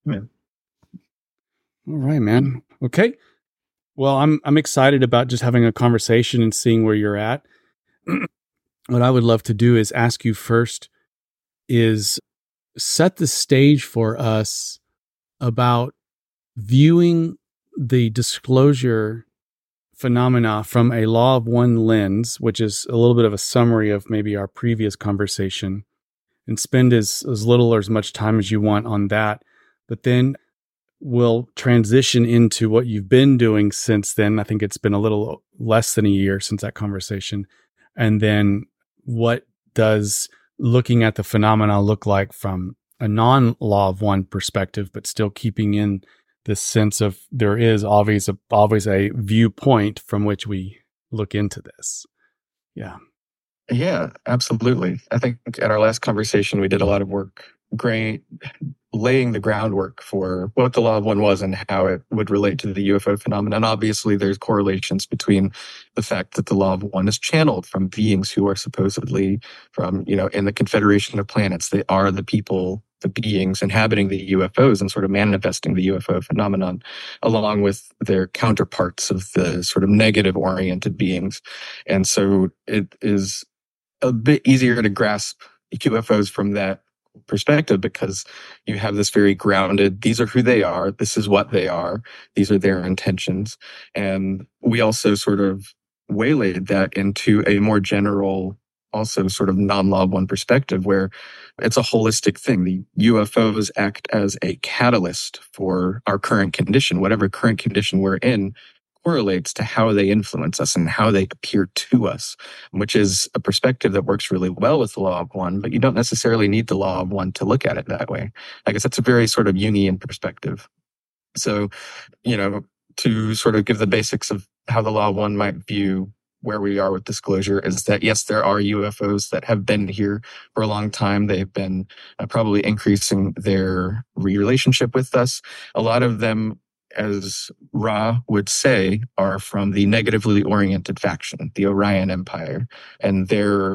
Yeah. All right, man. Okay. Well, I'm excited about just having a conversation and seeing where you're at. What I would love to do is ask you first is set the stage for us about viewing the disclosure phenomena from a law of one lens, which is a little bit of a summary of maybe our previous conversation, and spend as little or as much time as you want on that. But then we'll transition into what you've been doing since then. I think it's been a little less than a year since that conversation. And then what does looking at the phenomena look like from a non-law of one perspective, but still keeping in this sense of there is always a viewpoint from which we look into this. Yeah. Yeah, absolutely. I think at our last conversation, we did a lot of work, great, laying the groundwork for what the law of one was and how it would relate to the UFO phenomenon. Obviously, there's correlations between the fact that the law of one is channeled from beings who are supposedly from, in the Confederation of Planets. They are the people, the beings inhabiting the UFOs and sort of manifesting the UFO phenomenon, along with their counterparts of the sort of negative oriented beings. And so it is a bit easier to grasp UFOs from that perspective because you have this very grounded, these are who they are, this is what they are, these are their intentions. And we also sort of waylaid that into a more general, also sort of non-law one perspective where it's a holistic thing. The UFOs act as a catalyst for our current condition, whatever current condition we're in correlates to how they influence us and how they appear to us, which is a perspective that works really well with the law of one, but you don't necessarily need the law of one to look at it that way. I guess that's a very sort of Jungian perspective. So, to sort of give the basics of how the law of one might view where we are with disclosure is that, yes, there are UFOs that have been here for a long time. They've been probably increasing their relationship with us. A lot of them, as Ra would say, are from the negatively oriented faction, the Orion Empire. And their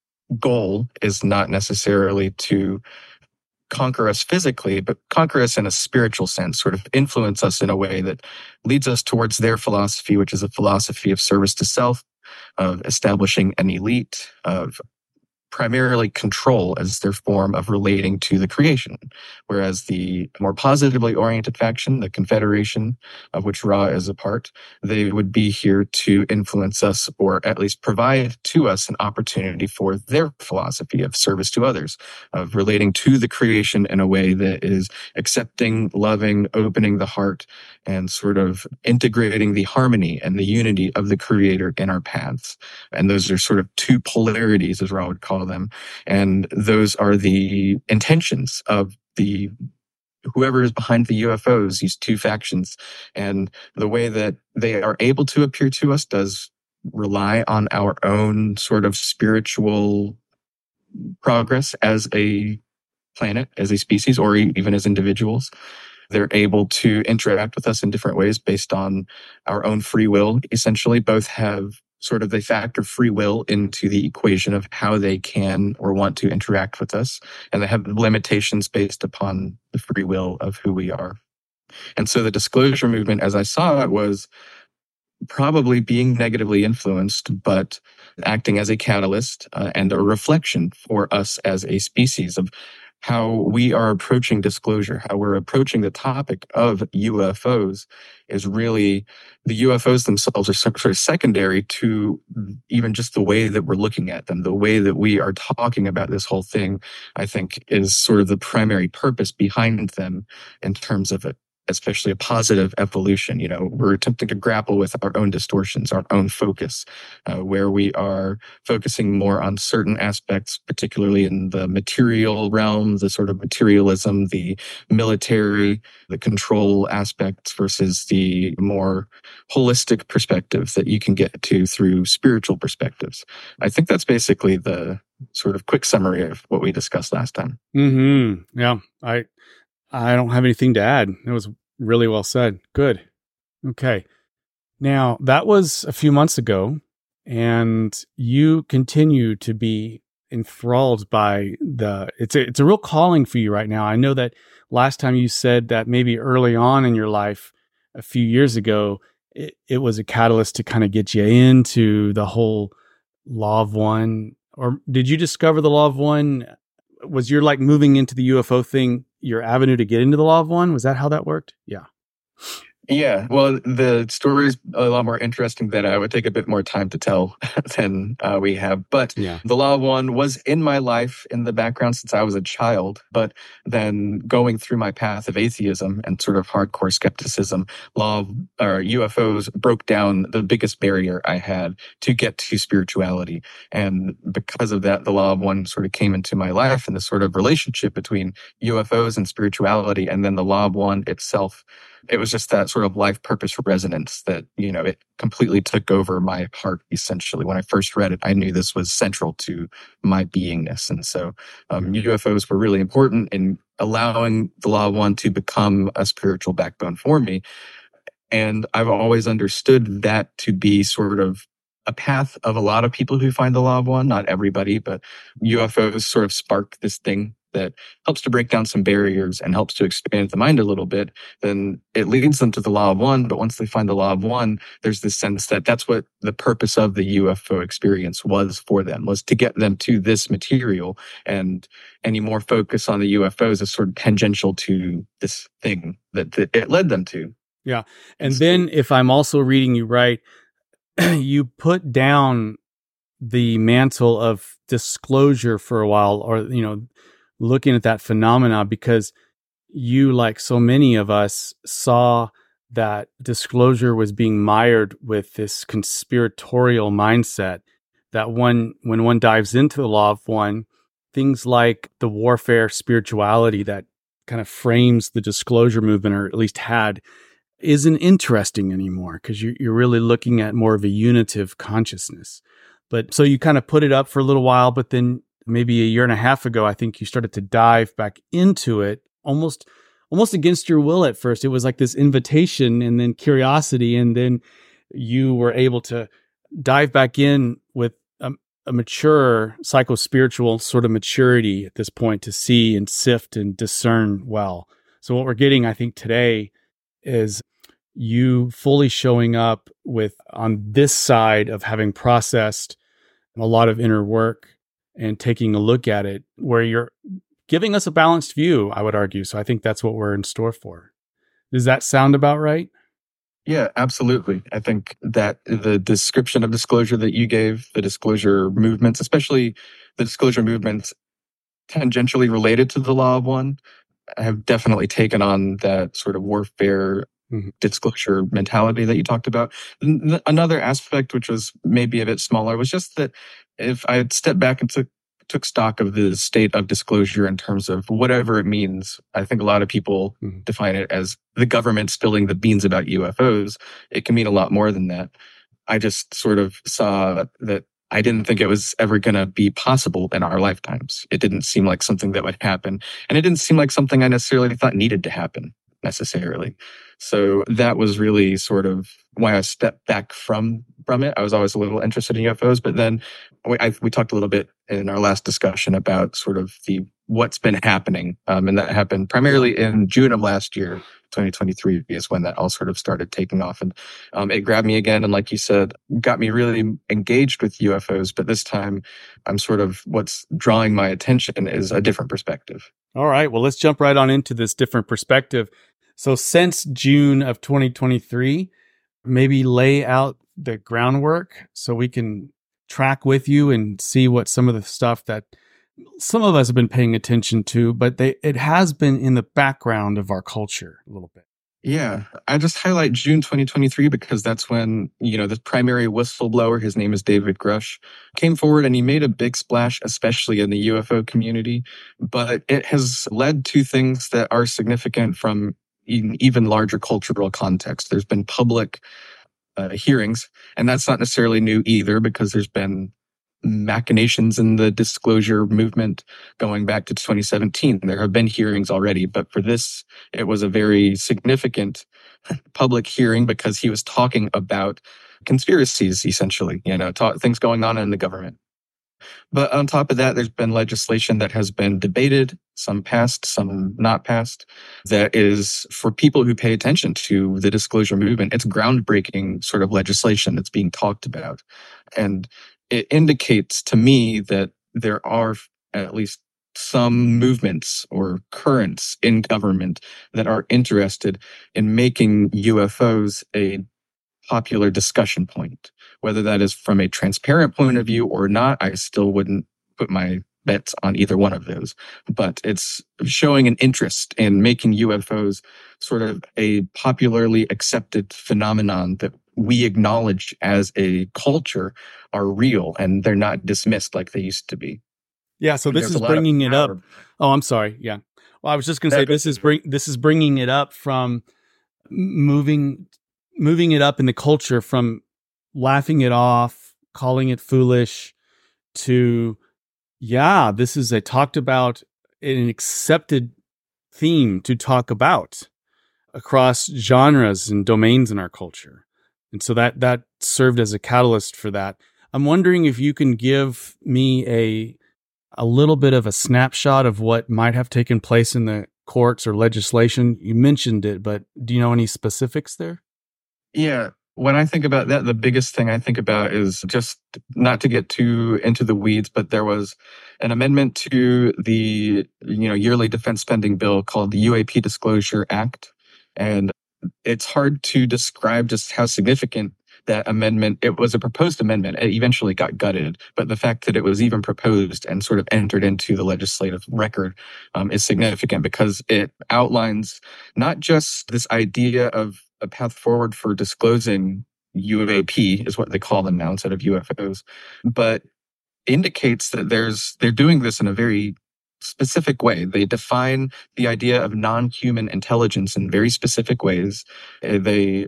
goal is not necessarily to conquer us physically, but conquer us in a spiritual sense, sort of influence us in a way that leads us towards their philosophy, which is a philosophy of service to self, of establishing an elite, of primarily control as their form of relating to the creation. Whereas the more positively oriented faction, the Confederation, of which Ra is a part, they would be here to influence us or at least provide to us an opportunity for their philosophy of service to others, of relating to the creation in a way that is accepting, loving, opening the heart, and sort of integrating the harmony and the unity of the creator in our paths. And those are sort of two polarities, as Ra would call them. And those are the intentions of the whoever is behind the UFOs, these two factions. And the way that they are able to appear to us does rely on our own sort of spiritual progress as a planet, as a species, or even as individuals. They're able to interact with us in different ways based on our own free will. Essentially, both have sort of, they factor free will into the equation of how they can or want to interact with us. And they have limitations based upon the free will of who we are. And so the disclosure movement, as I saw it, was probably being negatively influenced, but acting as a catalyst and a reflection for us as a species of how we are approaching disclosure, how we're approaching the topic of UFOs is really, the UFOs themselves are sort of secondary to even just the way that we're looking at them. The way that we are talking about this whole thing, I think, is sort of the primary purpose behind them in terms of it, especially a positive evolution. We're attempting to grapple with our own distortions, our own focus, where we are focusing more on certain aspects, particularly in the material realm, the sort of materialism, the military, the control aspects versus the more holistic perspective that you can get to through spiritual perspectives. I think that's basically the sort of quick summary of what we discussed last time. Mm-hmm. Yeah. I don't have anything to add. It was really well said. Good. Okay. Now, that was a few months ago, and you continue to be enthralled by it's a real calling for you right now. I know that last time you said that maybe early on in your life, a few years ago, it was a catalyst to kind of get you into the whole Law of One. Or did you discover the Law of One? Was your like moving into the UFO thing your avenue to get into the Law of One? Was that how that worked? Yeah. Yeah, well, the story is a lot more interesting that I would take a bit more time to tell than we have. But Yeah. the Law of One was in my life in the background since I was a child. But then going through my path of atheism and sort of hardcore skepticism, UFOs broke down the biggest barrier I had to get to spirituality. And because of that, the Law of One sort of came into my life and the sort of relationship between UFOs and spirituality, and then the Law of One itself. It was just that sort of life purpose resonance that, it completely took over my heart, essentially. When I first read it, I knew this was central to my beingness. And so UFOs were really important in allowing the Law of One to become a spiritual backbone for me. And I've always understood that to be sort of a path of a lot of people who find the Law of One, not everybody, but UFOs sort of spark this thing that helps to break down some barriers and helps to expand the mind a little bit. Then it leads them to the Law of One. But once they find the Law of One, there's this sense that that's what the purpose of the UFO experience was for them, was to get them to this material. And any more focus on the UFOs is sort of tangential to this thing that it led them to. Yeah. And then if I'm also reading you right, you put down the mantle of disclosure for a while, or, looking at that phenomena, because you, like so many of us, saw that disclosure was being mired with this conspiratorial mindset that when one dives into the Law of One, things like the warfare spirituality that kind of frames the disclosure movement, or at least had, isn't interesting anymore, because you're really looking at more of a unitive consciousness. But so you kind of put it up for a little while, but then maybe a year and a half ago, I think you started to dive back into it almost against your will at first. It was like this invitation and then curiosity. And then you were able to dive back in with a mature psychospiritual sort of maturity at this point to see and sift and discern well. So what we're getting, I think, today is you fully showing up with on this side of having processed a lot of inner work and taking a look at it, where you're giving us a balanced view, I would argue. So I think that's what we're in store for. Does that sound about right? Yeah, absolutely. I think that the description of disclosure that you gave, the disclosure movements, especially the disclosure movements tangentially related to the Law of One, have definitely taken on that sort of warfare disclosure mentality that you talked about. Another aspect, which was maybe a bit smaller, was just that if I had stepped back and took stock of the state of disclosure in terms of whatever it means. I think a lot of people define it as the government spilling the beans about UFOs. It can mean a lot more than that. I just sort of saw that I didn't think it was ever going to be possible in our lifetimes. It didn't seem like something that would happen. And it didn't seem like something I necessarily thought needed to happen necessarily. So that was really sort of why I stepped back from it. I was always a little interested in UFOs, but then we talked a little bit in our last discussion about sort of what's been happening. And that happened primarily in June of last year. 2023 is when that all sort of started taking off. And it grabbed me again. And like you said, got me really engaged with UFOs. But this time, I'm sort of what's drawing my attention is a different perspective. All right. Well, let's jump right on into this different perspective. So since June of 2023, maybe lay out the groundwork so we can track with you and see what some of the stuff that some of us have been paying attention to, but it has been in the background of our culture a little bit. Yeah, I just highlight June 2023 because that's when, the primary whistleblower, his name is David Grush, came forward and he made a big splash, especially in the UFO community. But it has led to things that are significant from even larger cultural context. There's been public hearings, and that's not necessarily new either because there's been machinations in the disclosure movement going back to 2017. There have been hearings already, but for this, it was a very significant public hearing because he was talking about conspiracies, essentially, things going on in the government. But on top of that, there's been legislation that has been debated, some passed, some not passed, that is for people who pay attention to the disclosure movement. It's groundbreaking sort of legislation that's being talked about. And it indicates to me that there are at least some movements or currents in government that are interested in making UFOs a popular discussion point. Whether that is from a transparent point of view or not, I still wouldn't put my bets on either one of those. But it's showing an interest in making UFOs sort of a popularly accepted phenomenon that we acknowledge as a culture are real and they're not dismissed like they used to be. Yeah, so this is bringing it up. Oh, I'm sorry. Yeah. Well, I was just going to say this is bringing it up from moving it up in the culture from laughing it off, calling it foolish, to, yeah, this is a talked about, an accepted theme to talk about across genres and domains in our culture. And so that served as a catalyst for that. I'm wondering if you can give me a little bit of a snapshot of what might have taken place in the courts or legislation. You mentioned it, but do you know any specifics there? Yeah. When I think about that, the biggest thing I think about is, just not to get too into the weeds, but there was an amendment to the yearly defense spending bill called the UAP Disclosure Act. And it's hard to describe just how significant that amendment. It was a proposed amendment. It eventually got gutted, but the fact that it was even proposed and sort of entered into the legislative record is significant, because it outlines not just this idea of a path forward for disclosing UAP, is what they call them now instead of UFOs, but indicates that they're doing this in a very specific way. They define the idea of non-human intelligence in very specific ways. They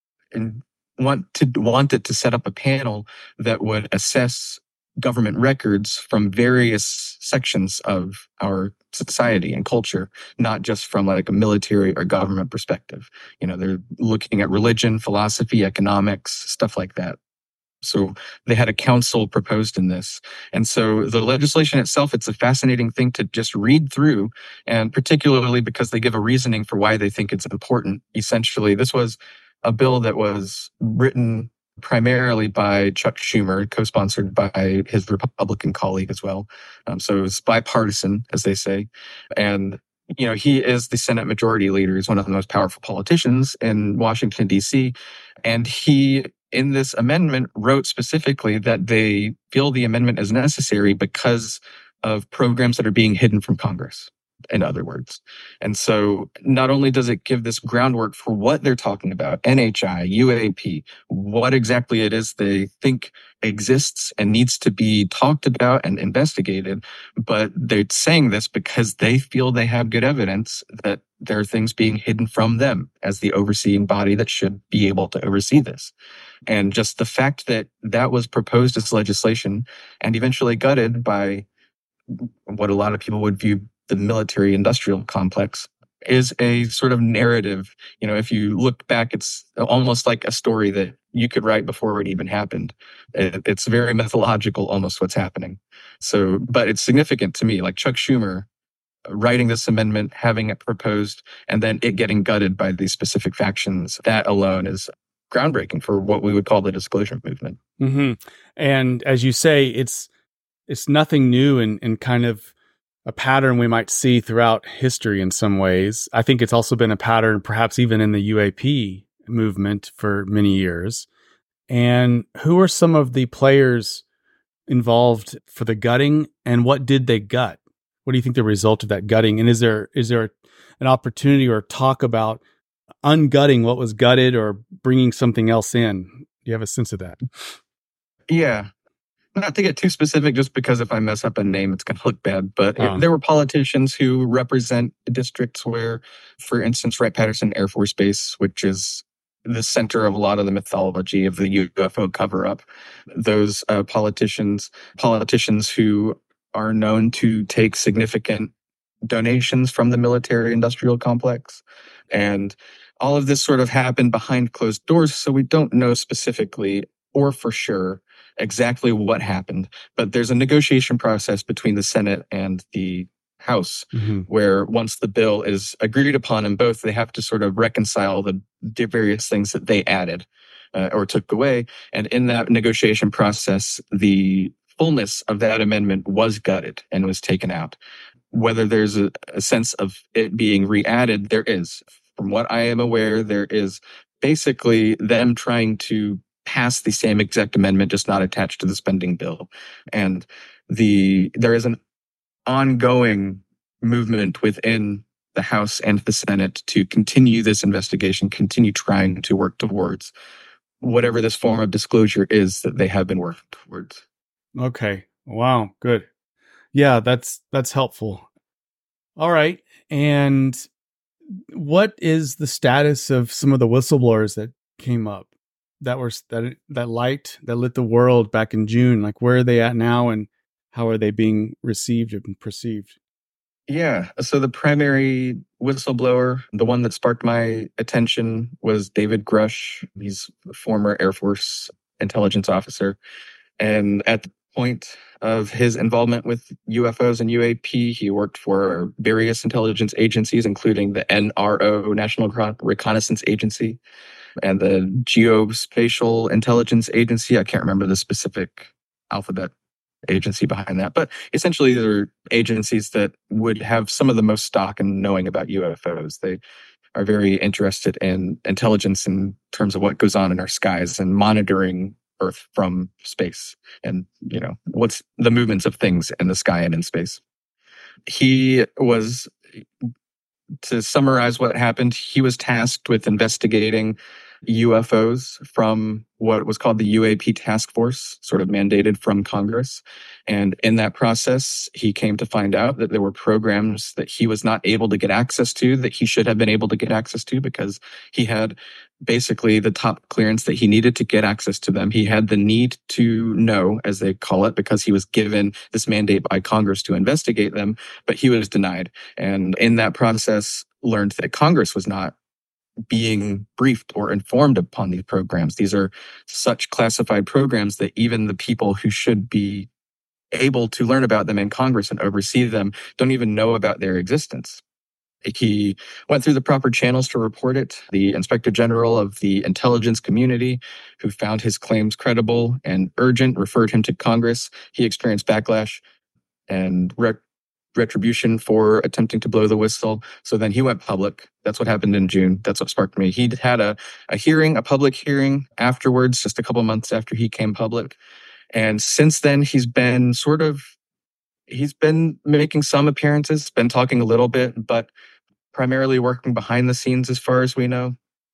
wanted to set up a panel that would assess government records from various sections of our society and culture, not just from like a military or government perspective. They're looking at religion, philosophy, economics, stuff like that. So they had a council proposed in this. And so the legislation itself, it's a fascinating thing to just read through, and particularly because they give a reasoning for why they think it's important. Essentially, this was a bill that was written primarily by Chuck Schumer, co-sponsored by his Republican colleague as well. So it was bipartisan, as they say. And, he is the Senate Majority Leader. He's one of the most powerful politicians in Washington, D.C. And he, in this amendment, wrote specifically that they feel the amendment is necessary because of programs that are being hidden from Congress, in other words. And so not only does it give this groundwork for what they're talking about, NHI, UAP, what exactly it is they think exists and needs to be talked about and investigated, but they're saying this because they feel they have good evidence that there are things being hidden from them as the overseeing body that should be able to oversee this. And just the fact that that was proposed as legislation and eventually gutted by what a lot of people would view the military industrial complex is a sort of narrative. If you look back, it's almost like a story that you could write before it even happened. It's very mythological, almost, what's happening. So, but it's significant to me, like Chuck Schumer writing this amendment, having it proposed, and then it getting gutted by these specific factions. That alone is groundbreaking for what we would call the disclosure movement. Mm-hmm. And as you say, it's nothing new and kind of a pattern we might see throughout history in some ways. I think it's also been a pattern perhaps even in the UAP movement for many years. And who are some of the players involved for the gutting, and what did they gut? What do you think the result of that gutting? And is there an opportunity or talk about ungutting what was gutted or bringing something else in? Do you have a sense of that? Yeah. Not to get too specific, just because if I mess up a name, it's going to look bad. But there were politicians who represent districts where, for instance, Wright-Patterson Air Force Base, which is the center of a lot of the mythology of the UFO cover-up. Those politicians who are known to take significant donations from the military-industrial complex. And all of this sort of happened behind closed doors, so we don't know specifically or for sure exactly what happened, but there's a negotiation process between the Senate and the House, where once the bill is agreed upon in both, they have to sort of reconcile the various things that they added or took away. And in that negotiation process, the fullness of that amendment was gutted and was taken out. Whether there's a sense of it being re-added, there is. From what I am aware, there is basically them trying to pass the same exact amendment, just not attached to the spending bill. And there is an ongoing movement within the House and the Senate to continue this investigation, continue trying to work towards whatever this form of disclosure is that they have been working towards. Okay. Wow. Good. Yeah, that's helpful. All right. And what is the status of some of the whistleblowers that came up that lit the world back in June? Like, where are they at now, and how are they being received and perceived? Yeah. So the primary whistleblower, the one that sparked my attention, was David Grush. He's a former Air Force intelligence officer. And at the point of his involvement with UFOs and UAP, he worked for various intelligence agencies, including the NRO, National Reconnaissance Agency, and the Geospatial Intelligence Agency. I can't remember the specific alphabet agency behind that, but essentially these are agencies that would have some of the most stock in knowing about UFOs. They are very interested in intelligence in terms of what goes on in our skies and monitoring Earth from space, and what's the movements of things in the sky and in space. To summarize what happened, he was tasked with investigating UFOs from what was called the UAP task force, sort of mandated from Congress. And in that process, he came to find out that there were programs that he was not able to get access to, that he should have been able to get access to, because he had basically the top clearance that he needed to get access to them. He had the need to know, as they call it, because he was given this mandate by Congress to investigate them, but he was denied. And in that process, learned that Congress was not being briefed or informed upon these programs. These are such classified programs that even the people who should be able to learn about them in Congress and oversee them don't even know about their existence. He went through the proper channels to report it. The Inspector General of the intelligence community, who found his claims credible and urgent, referred him to Congress. He experienced backlash and retribution for attempting to blow the whistle. So then he went public. That's what happened in June. That's what sparked me. He'd had a public hearing afterwards, just a couple months after he came public. And since then, he's been making some appearances, been talking a little bit, but primarily working behind the scenes as far as we know.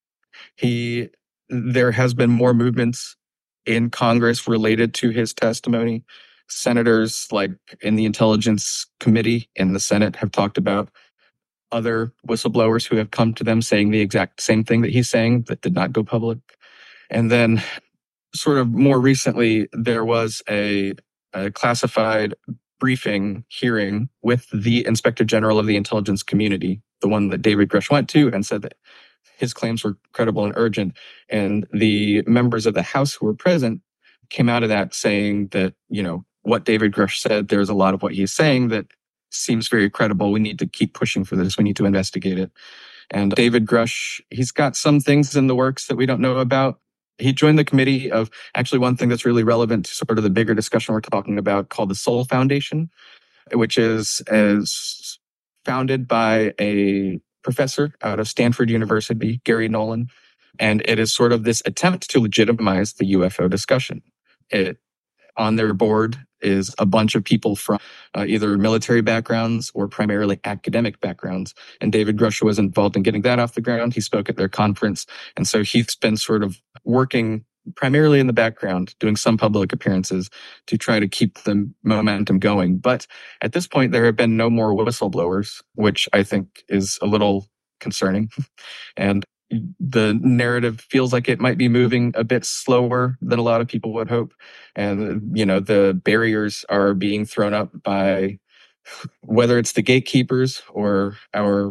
There has been more movements in Congress related to his testimony. Senators, like in the Intelligence Committee in the Senate, have talked about other whistleblowers who have come to them saying the exact same thing that he's saying that did not go public. And then sort of more recently, there was a classified briefing hearing with the Inspector General of the intelligence community, the one that David Grush went to, and said that his claims were credible and urgent. And the members of the House who were present came out of that saying that, what David Grush said, there's a lot of what he's saying that seems very credible. We need to keep pushing for this. We need to investigate it. And David Grush, he's got some things in the works that we don't know about. He joined the committee of actually one thing that's really relevant to sort of the bigger discussion we're talking about, called the Soul Foundation, which is founded by a professor out of Stanford University, Gary Nolan. And it is sort of this attempt to legitimize the UFO discussion. On their board is a bunch of people from either military backgrounds or primarily academic backgrounds. And David Grush was involved in getting that off the ground. He spoke at their conference. And so he's been sort of working primarily in the background, doing some public appearances to try to keep the momentum going. But at this point, there have been no more whistleblowers, which I think is a little concerning. And the narrative feels like it might be moving a bit slower than a lot of people would hope. And, the barriers are being thrown up by whether it's the gatekeepers or our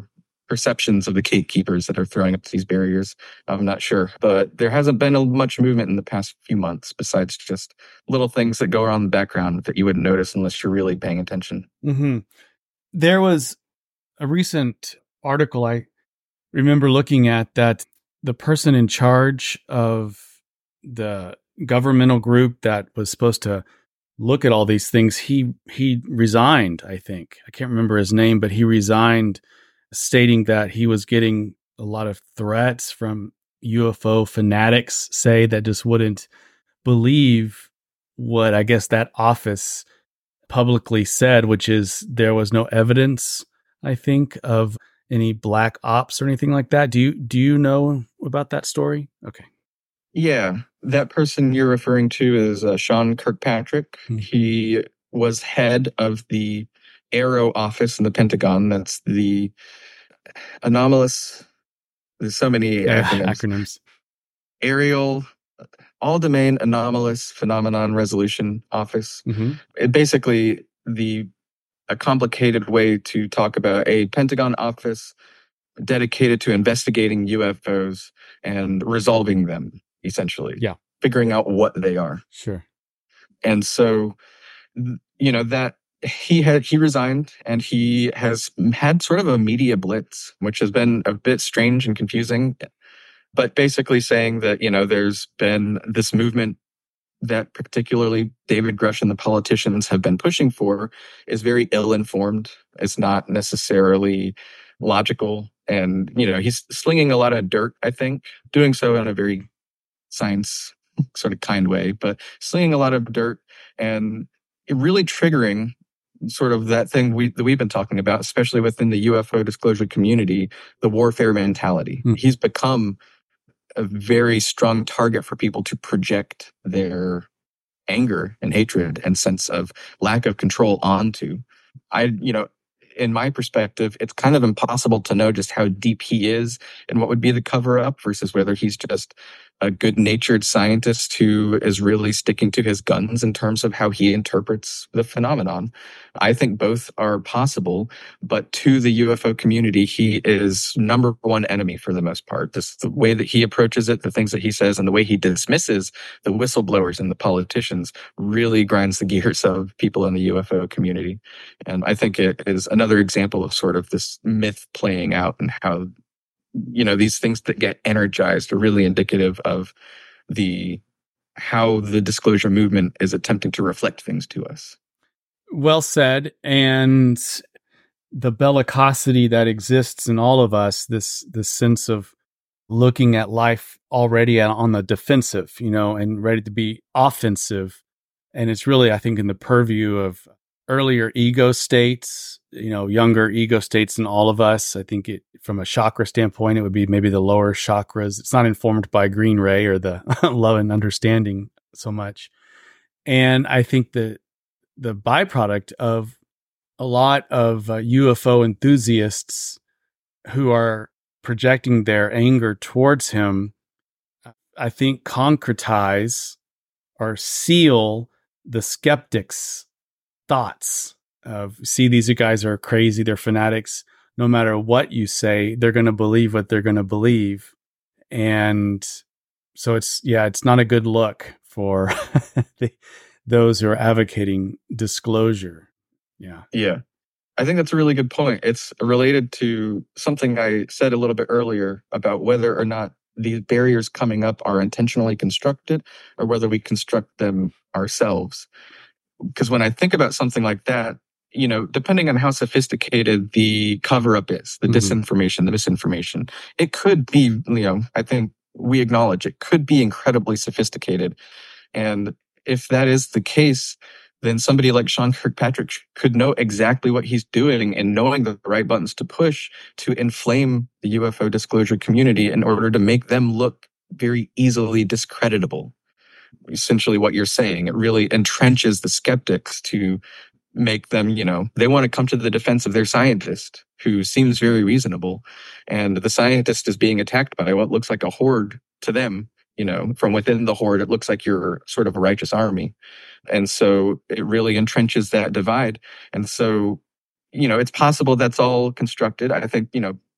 perceptions of the gatekeepers that are throwing up these barriers. I'm not sure, but there hasn't been much movement in the past few months besides just little things that go on in the background that you wouldn't notice unless you're really paying attention. Mm-hmm. There was a recent article I remember looking at that the person in charge of the governmental group that was supposed to look at all these things, he resigned, I think. I can't remember his name, but he resigned, stating that he was getting a lot of threats from UFO fanatics, say, that just wouldn't believe what I guess that office publicly said, which is there was no evidence, I think, of any black ops or anything like that. Do you know about that story? Okay. Yeah, that person you're referring to is Sean Kirkpatrick. He was head of the AARO office in the Pentagon. That's the anomalous. There's so many acronyms. Aerial All Domain Anomalous Phenomenon Resolution Office. Mm-hmm. It basically a complicated way to talk about a Pentagon office dedicated to investigating UFOs and resolving them, essentially. Yeah. Figuring out what they are. Sure. And so, that he resigned, and he has had sort of a media blitz, which has been a bit strange and confusing, but basically saying that, there's been this movement that particularly David Grush and the politicians have been pushing for is very ill-informed. It's not necessarily logical. And, he's slinging a lot of dirt, I think, doing so in a very science sort of kind way, but slinging a lot of dirt and really triggering sort of that thing that we've been talking about, especially within the UFO disclosure community, the warfare mentality. He's become a very strong target for people to project their anger and hatred and sense of lack of control onto. In my perspective, it's kind of impossible to know just how deep he is and what would be the cover up versus whether he's just a good-natured scientist who is really sticking to his guns in terms of how he interprets the phenomenon. I think both are possible, but to the UFO community, he is number one enemy for the most part. Just the way that he approaches it, the things that he says, and the way he dismisses the whistleblowers and the politicians really grinds the gears of people in the UFO community. And I think it is another example of sort of this myth playing out and how these things that get energized are really indicative of how the disclosure movement is attempting to reflect things to us. Well said. And the bellicosity that exists in all of us, this sense of looking at life already on the defensive, and ready to be offensive. And it's really, I think, in the purview of earlier ego states, younger ego states in all of us. I think from a chakra standpoint, it would be maybe the lower chakras. It's not informed by green ray or the love and understanding so much. And I think that the byproduct of a lot of UFO enthusiasts who are projecting their anger towards him, I think concretize or seal the skeptics' thoughts of, see, these guys are crazy, they're fanatics. No matter what you say, they're going to believe what they're going to believe. And so it's not a good look for those who are advocating disclosure. Yeah. Yeah. I think that's a really good point. It's related to something I said a little bit earlier about whether or not these barriers coming up are intentionally constructed or whether we construct them ourselves. Because when I think about something like that, depending on how sophisticated the cover-up is, the disinformation, the misinformation, it could be, I think we acknowledge it could be incredibly sophisticated. And if that is the case, then somebody like Sean Kirkpatrick could know exactly what he's doing and knowing the right buttons to push to inflame the UFO disclosure community in order to make them look very easily discreditable. Essentially what you're saying, it really entrenches the skeptics to make them, they want to come to the defense of their scientist who seems very reasonable. And the scientist is being attacked by what looks like a horde to them. From within the horde, it looks like you're sort of a righteous army. And so it really entrenches that divide. And so, it's possible that's all constructed. I think,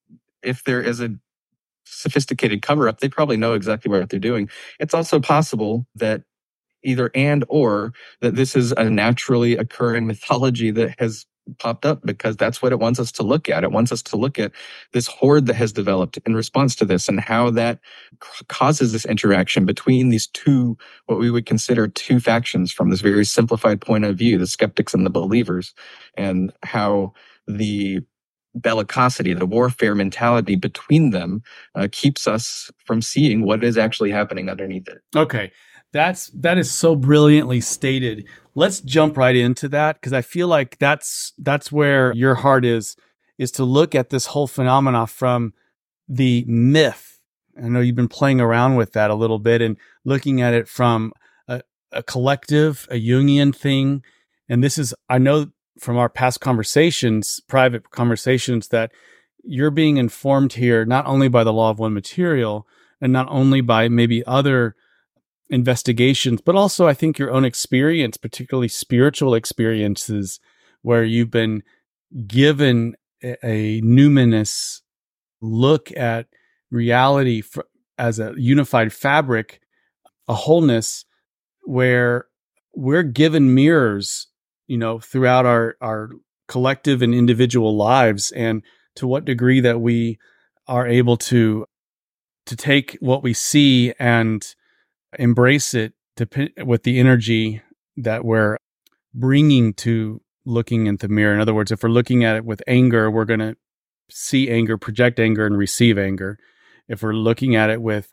if there is a sophisticated cover up, they probably know exactly what they're doing. It's also possible that either and or that this is a naturally occurring mythology that has popped up because that's what it wants us to look at. It wants us to look at this horde that has developed in response to this and how that causes this interaction between these two, what we would consider two factions from this very simplified point of view, the skeptics and the believers, and how the bellicosity, the warfare mentality between them keeps us from seeing what is actually happening underneath it. Okay. That is so brilliantly stated. Let's jump right into that because I feel like that's where your heart is to look at this whole phenomena from the myth. I know you've been playing around with that a little bit and looking at it from a collective, a Jungian thing. And this is, I know from our past conversations, private conversations, that you're being informed here not only by the law of one material and not only by maybe other investigations, but also I think your own experience, particularly spiritual experiences, where you've been given a numinous look at reality as a unified fabric, a wholeness where we're given mirrors, throughout our collective and individual lives, and to what degree that we are able to take what we see and embrace it with the energy that we're bringing to looking in the mirror. In other words, if we're looking at it with anger, we're going to see anger, project anger, and receive anger. If we're looking at it with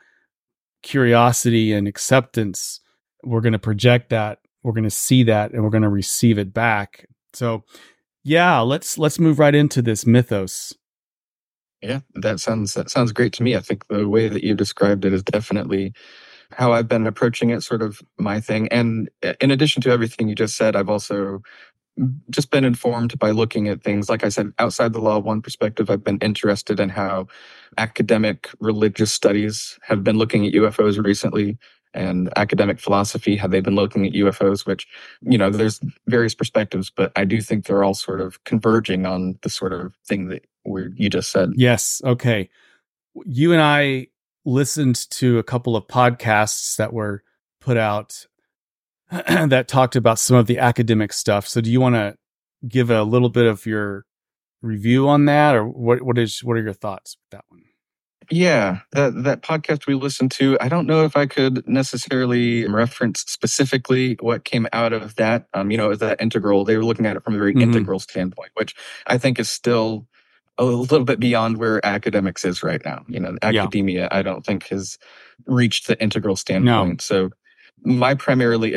curiosity and acceptance, we're going to project that, we're going to see that, and we're going to receive it back. So, yeah, let's move right into this mythos. Yeah, that sounds great to me. I think the way that you described it is definitely how I've been approaching it, sort of my thing. And in addition to everything you just said, I've also just been informed by looking at things, like I said, outside the law of one perspective. I've been interested in how academic religious studies have been looking at UFOs recently, and academic philosophy, how they've been looking at UFOs, which, there's various perspectives, but I do think they're all sort of converging on the sort of thing that you just said. Yes. Okay. You and I listened to a couple of podcasts that were put out that talked about some of the academic stuff. So do you want to give a little bit of your review on that, or what are your thoughts with that one? Yeah, that podcast we listened to, I don't know if I could necessarily reference specifically what came out of that. As that integral, they were looking at it from a very integral standpoint, which I think is still a little bit beyond where academics is right now. Academia, I don't think has reached the integral standpoint. No. So my primary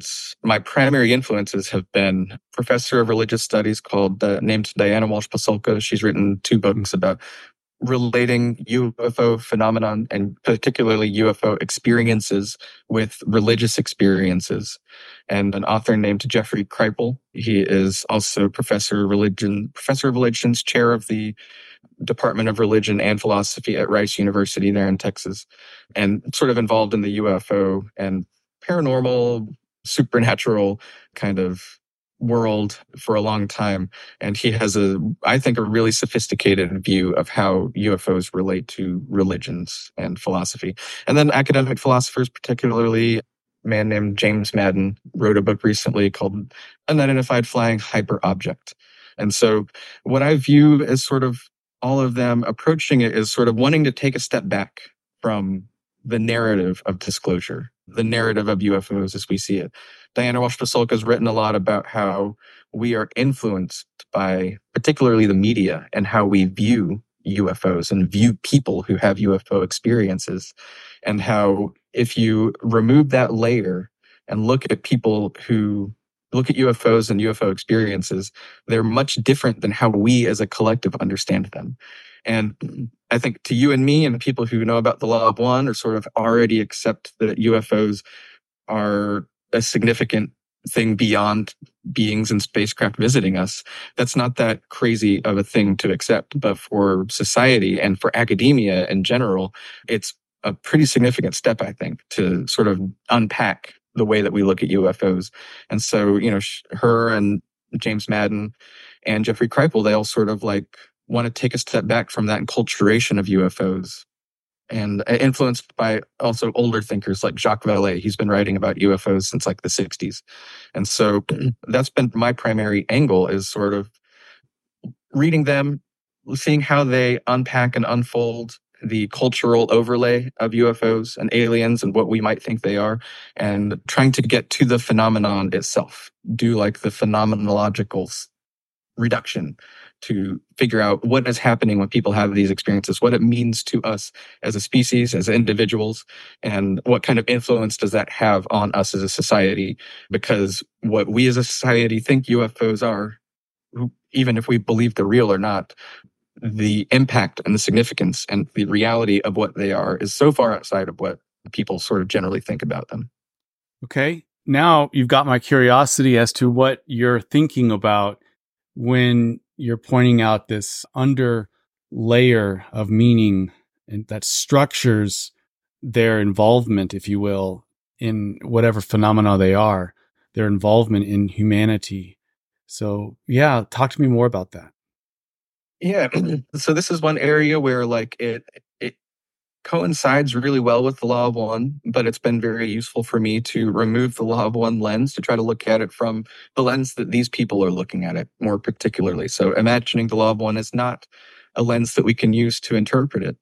influences have been a professor of religious studies named Diana Walsh Pasulka. She's written 2 books about relating UFO phenomenon and particularly UFO experiences with religious experiences. And an author named Jeffrey Kripal. He is also professor of religions, chair of the Department of Religion and Philosophy at Rice University there in Texas, and sort of involved in the UFO and paranormal, supernatural kind of world for a long time. And he has I think, a really sophisticated view of how UFOs relate to religions and philosophy. And then academic philosophers, particularly a man named James Madden, wrote a book recently called Unidentified Flying Hyperobject. And so what I view as sort of all of them approaching it is sort of wanting to take a step back from the narrative of disclosure, the narrative of UFOs as we see it. Diana Walsh Pasulka has written a lot about how we are influenced by particularly the media and how we view UFOs and view people who have UFO experiences, and how if you remove that layer and look at people who look at UFOs and UFO experiences, they're much different than how we as a collective understand them. And I think to you and me and people who know about the law of one or sort of already accept that UFOs are a significant thing beyond beings and spacecraft visiting us, that's not that crazy of a thing to accept. But for society and for academia in general, it's a pretty significant step, I think, to sort of unpack the way that we look at UFOs. And so, her and James Madden and Jeffrey Kripal, they all sort of want to take a step back from that enculturation of UFOs, and influenced by also older thinkers like Jacques Vallée. He's been writing about UFOs since like the 60s. And so that's been my primary angle, is sort of reading them, seeing how they unpack and unfold the cultural overlay of UFOs and aliens and what we might think they are, and trying to get to the phenomenon itself, do like the phenomenological reduction to figure out what is happening when people have these experiences, what it means to us as a species, as individuals, and what kind of influence does that have on us as a society. Because what we as a society think UFOs are, even if we believe they're real or not, the impact and the significance and the reality of what they are is so far outside of what people sort of generally think about them. Okay. Now you've got my curiosity as to what you're thinking about when you're pointing out this under layer of meaning and that structures their involvement, if you will, in whatever phenomena they are, their involvement in humanity. So yeah, talk to me more about that. Yeah. So this is one area where like it coincides really well with the law of one, but it's been very useful for me to remove the law of one lens to try to look at it from the lens that these people are looking at it more particularly. So imagining the law of one is not a lens that we can use to interpret it.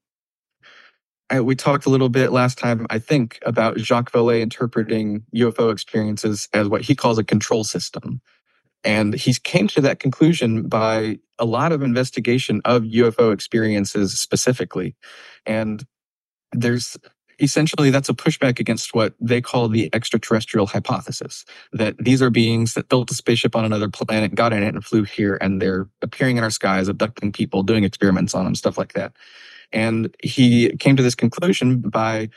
We talked a little bit last time, I think, about Jacques Vallée interpreting UFO experiences as what he calls a control system. And he came to that conclusion by a lot of investigation of UFO experiences specifically. And there's essentially, that's a pushback against what they call the extraterrestrial hypothesis, that these are beings that built a spaceship on another planet, got in it and flew here, and they're appearing in our skies, abducting people, doing experiments on them, stuff like that. And he came to this conclusion by,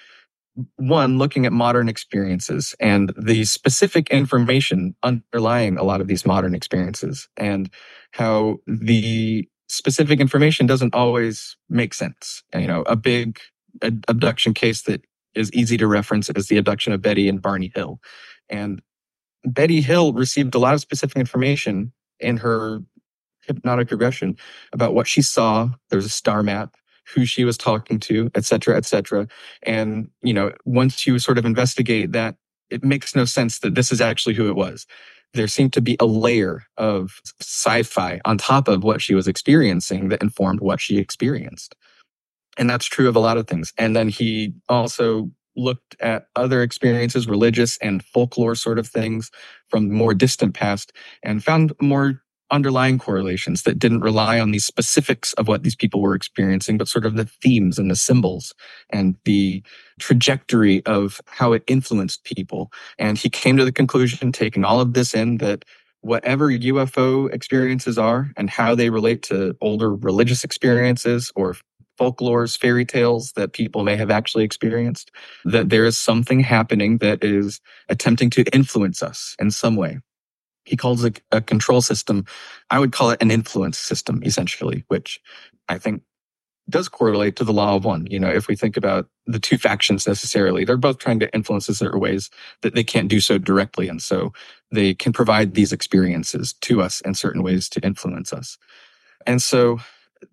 one, looking at modern experiences and the specific information underlying a lot of these modern experiences, and how the specific information doesn't always make sense. You know, a big abduction case that is easy to reference is the abduction of Betty and Barney Hill. And Betty Hill received a lot of specific information in her hypnotic regression about what she saw. There's a star map, who she was talking to, et cetera, et cetera. And, you know, once you sort of investigate that, it makes no sense that this is actually who it was. There seemed to be a layer of sci-fi on top of what she was experiencing that informed what she experienced. And that's true of a lot of things. And then he also looked at other experiences, religious and folklore sort of things from more distant past, and found more underlying correlations that didn't rely on the specifics of what these people were experiencing, but sort of the themes and the symbols and the trajectory of how it influenced people. And he came to the conclusion, taking all of this in, that whatever UFO experiences are and how they relate to older religious experiences or folklores, fairy tales that people may have actually experienced, that there is something happening that is attempting to influence us in some way. He calls it a control system. I would call it an influence system, essentially, which I think does correlate to the law of one. You know, if we think about the two factions necessarily, they're both trying to influence in certain ways that they can't do so directly. And so they can provide these experiences to us in certain ways to influence us. And so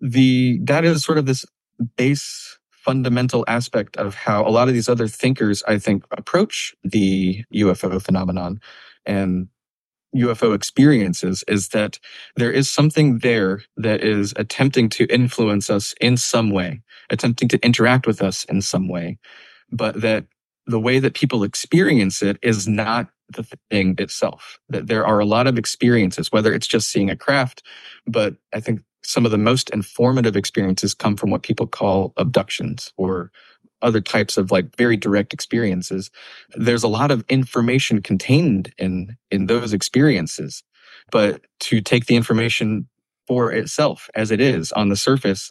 that is sort of this base fundamental aspect of how a lot of these other thinkers, I think, approach the UFO phenomenon and UFO experiences, is that there is something there that is attempting to influence us in some way, attempting to interact with us in some way, but that the way that people experience it is not the thing itself. That there are a lot of experiences, whether it's just seeing a craft, but I think some of the most informative experiences come from what people call abductions or other types of like very direct experiences. There's a lot of information contained in those experiences, but to take the information for itself as it is on the surface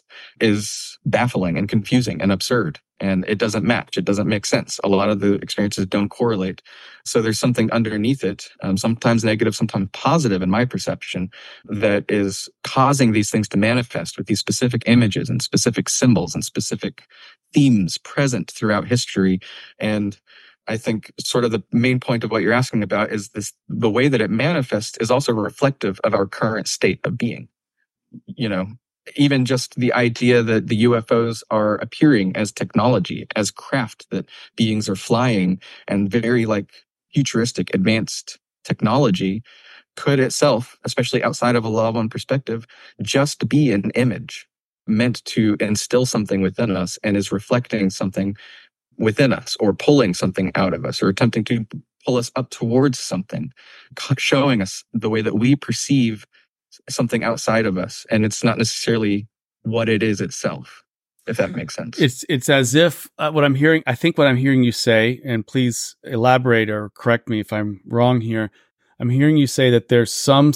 is baffling and confusing and absurd. And it doesn't match. It doesn't make sense. A lot of the experiences don't correlate. So there's something underneath it, sometimes negative, sometimes positive in my perception, that is causing these things to manifest with these specific images and specific symbols and specific themes present throughout history. And I think sort of the main point of what you're asking about is the way that it manifests is also reflective of our current state of being. You know, even just the idea that the UFOs are appearing as technology, as craft, that beings are flying, and very like futuristic, advanced technology could itself, especially outside of a law of one perspective, just be an image meant to instill something within us and is reflecting something within us or pulling something out of us or attempting to pull us up towards something, showing us the way that we perceive something outside of us. And it's not necessarily what it is itself, if that makes sense. It's as if what I'm hearing, I think what I'm hearing you say, and please elaborate or correct me if I'm wrong here. I'm hearing you say that there's some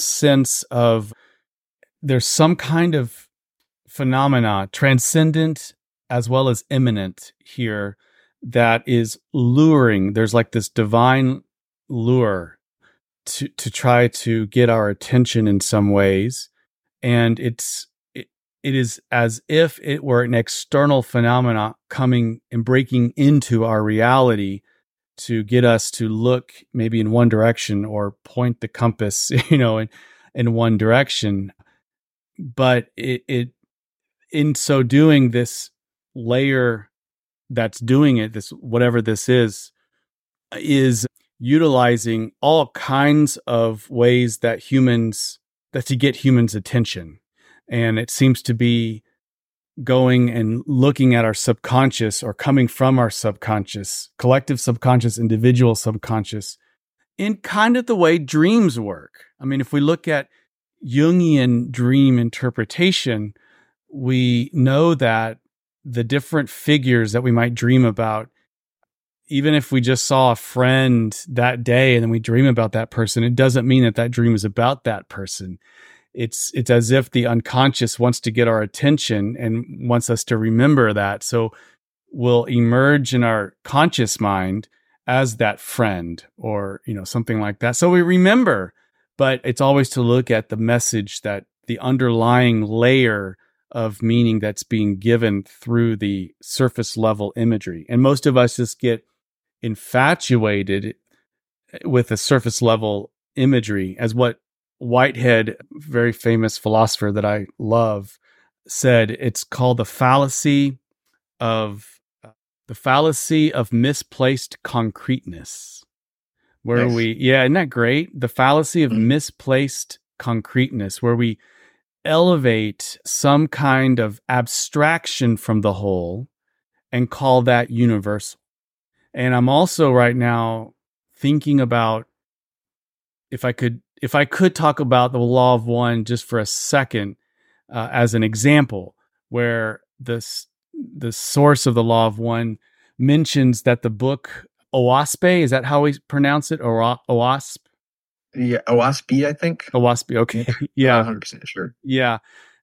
kind of phenomena, transcendent as well as immanent here, that is luring. There's like this divine lure to try to get our attention in some ways. And it is as if it were an external phenomena coming and breaking into our reality to get us to look maybe in one direction or point the compass, in one direction. But it in so doing, this layer that's doing it, this whatever this is utilizing all kinds of ways that to get humans' attention. And it seems to be going and looking at our subconscious, or coming from our subconscious, collective subconscious, individual subconscious, in kind of the way dreams work. I mean, if we look at Jungian dream interpretation, we know that the different figures that we might dream about, even if we just saw a friend that day and then we dream about that person, it doesn't mean that dream is about that person. It's as if the unconscious wants to get our attention and wants us to remember that. So we'll emerge in our conscious mind as that friend, or, something like that. So we remember, but it's always to look at the message, that the underlying layer of meaning that's being given through the surface level imagery. And most of us just get infatuated with the surface level imagery, as what Whitehead, very famous philosopher that I love, said. It's called the fallacy of misplaced concreteness. Where Nice. isn't that great? The fallacy of misplaced concreteness, where we elevate some kind of abstraction from the whole and call that universal. And I'm also right now thinking about, if I could talk about the law of one just for a second, as an example, where the source of the law of one mentions that the book Oaspe, is that how we pronounce it? Oasp? Yeah, OSB, I think. Oaspe, okay. Yeah. 100% sure. Yeah.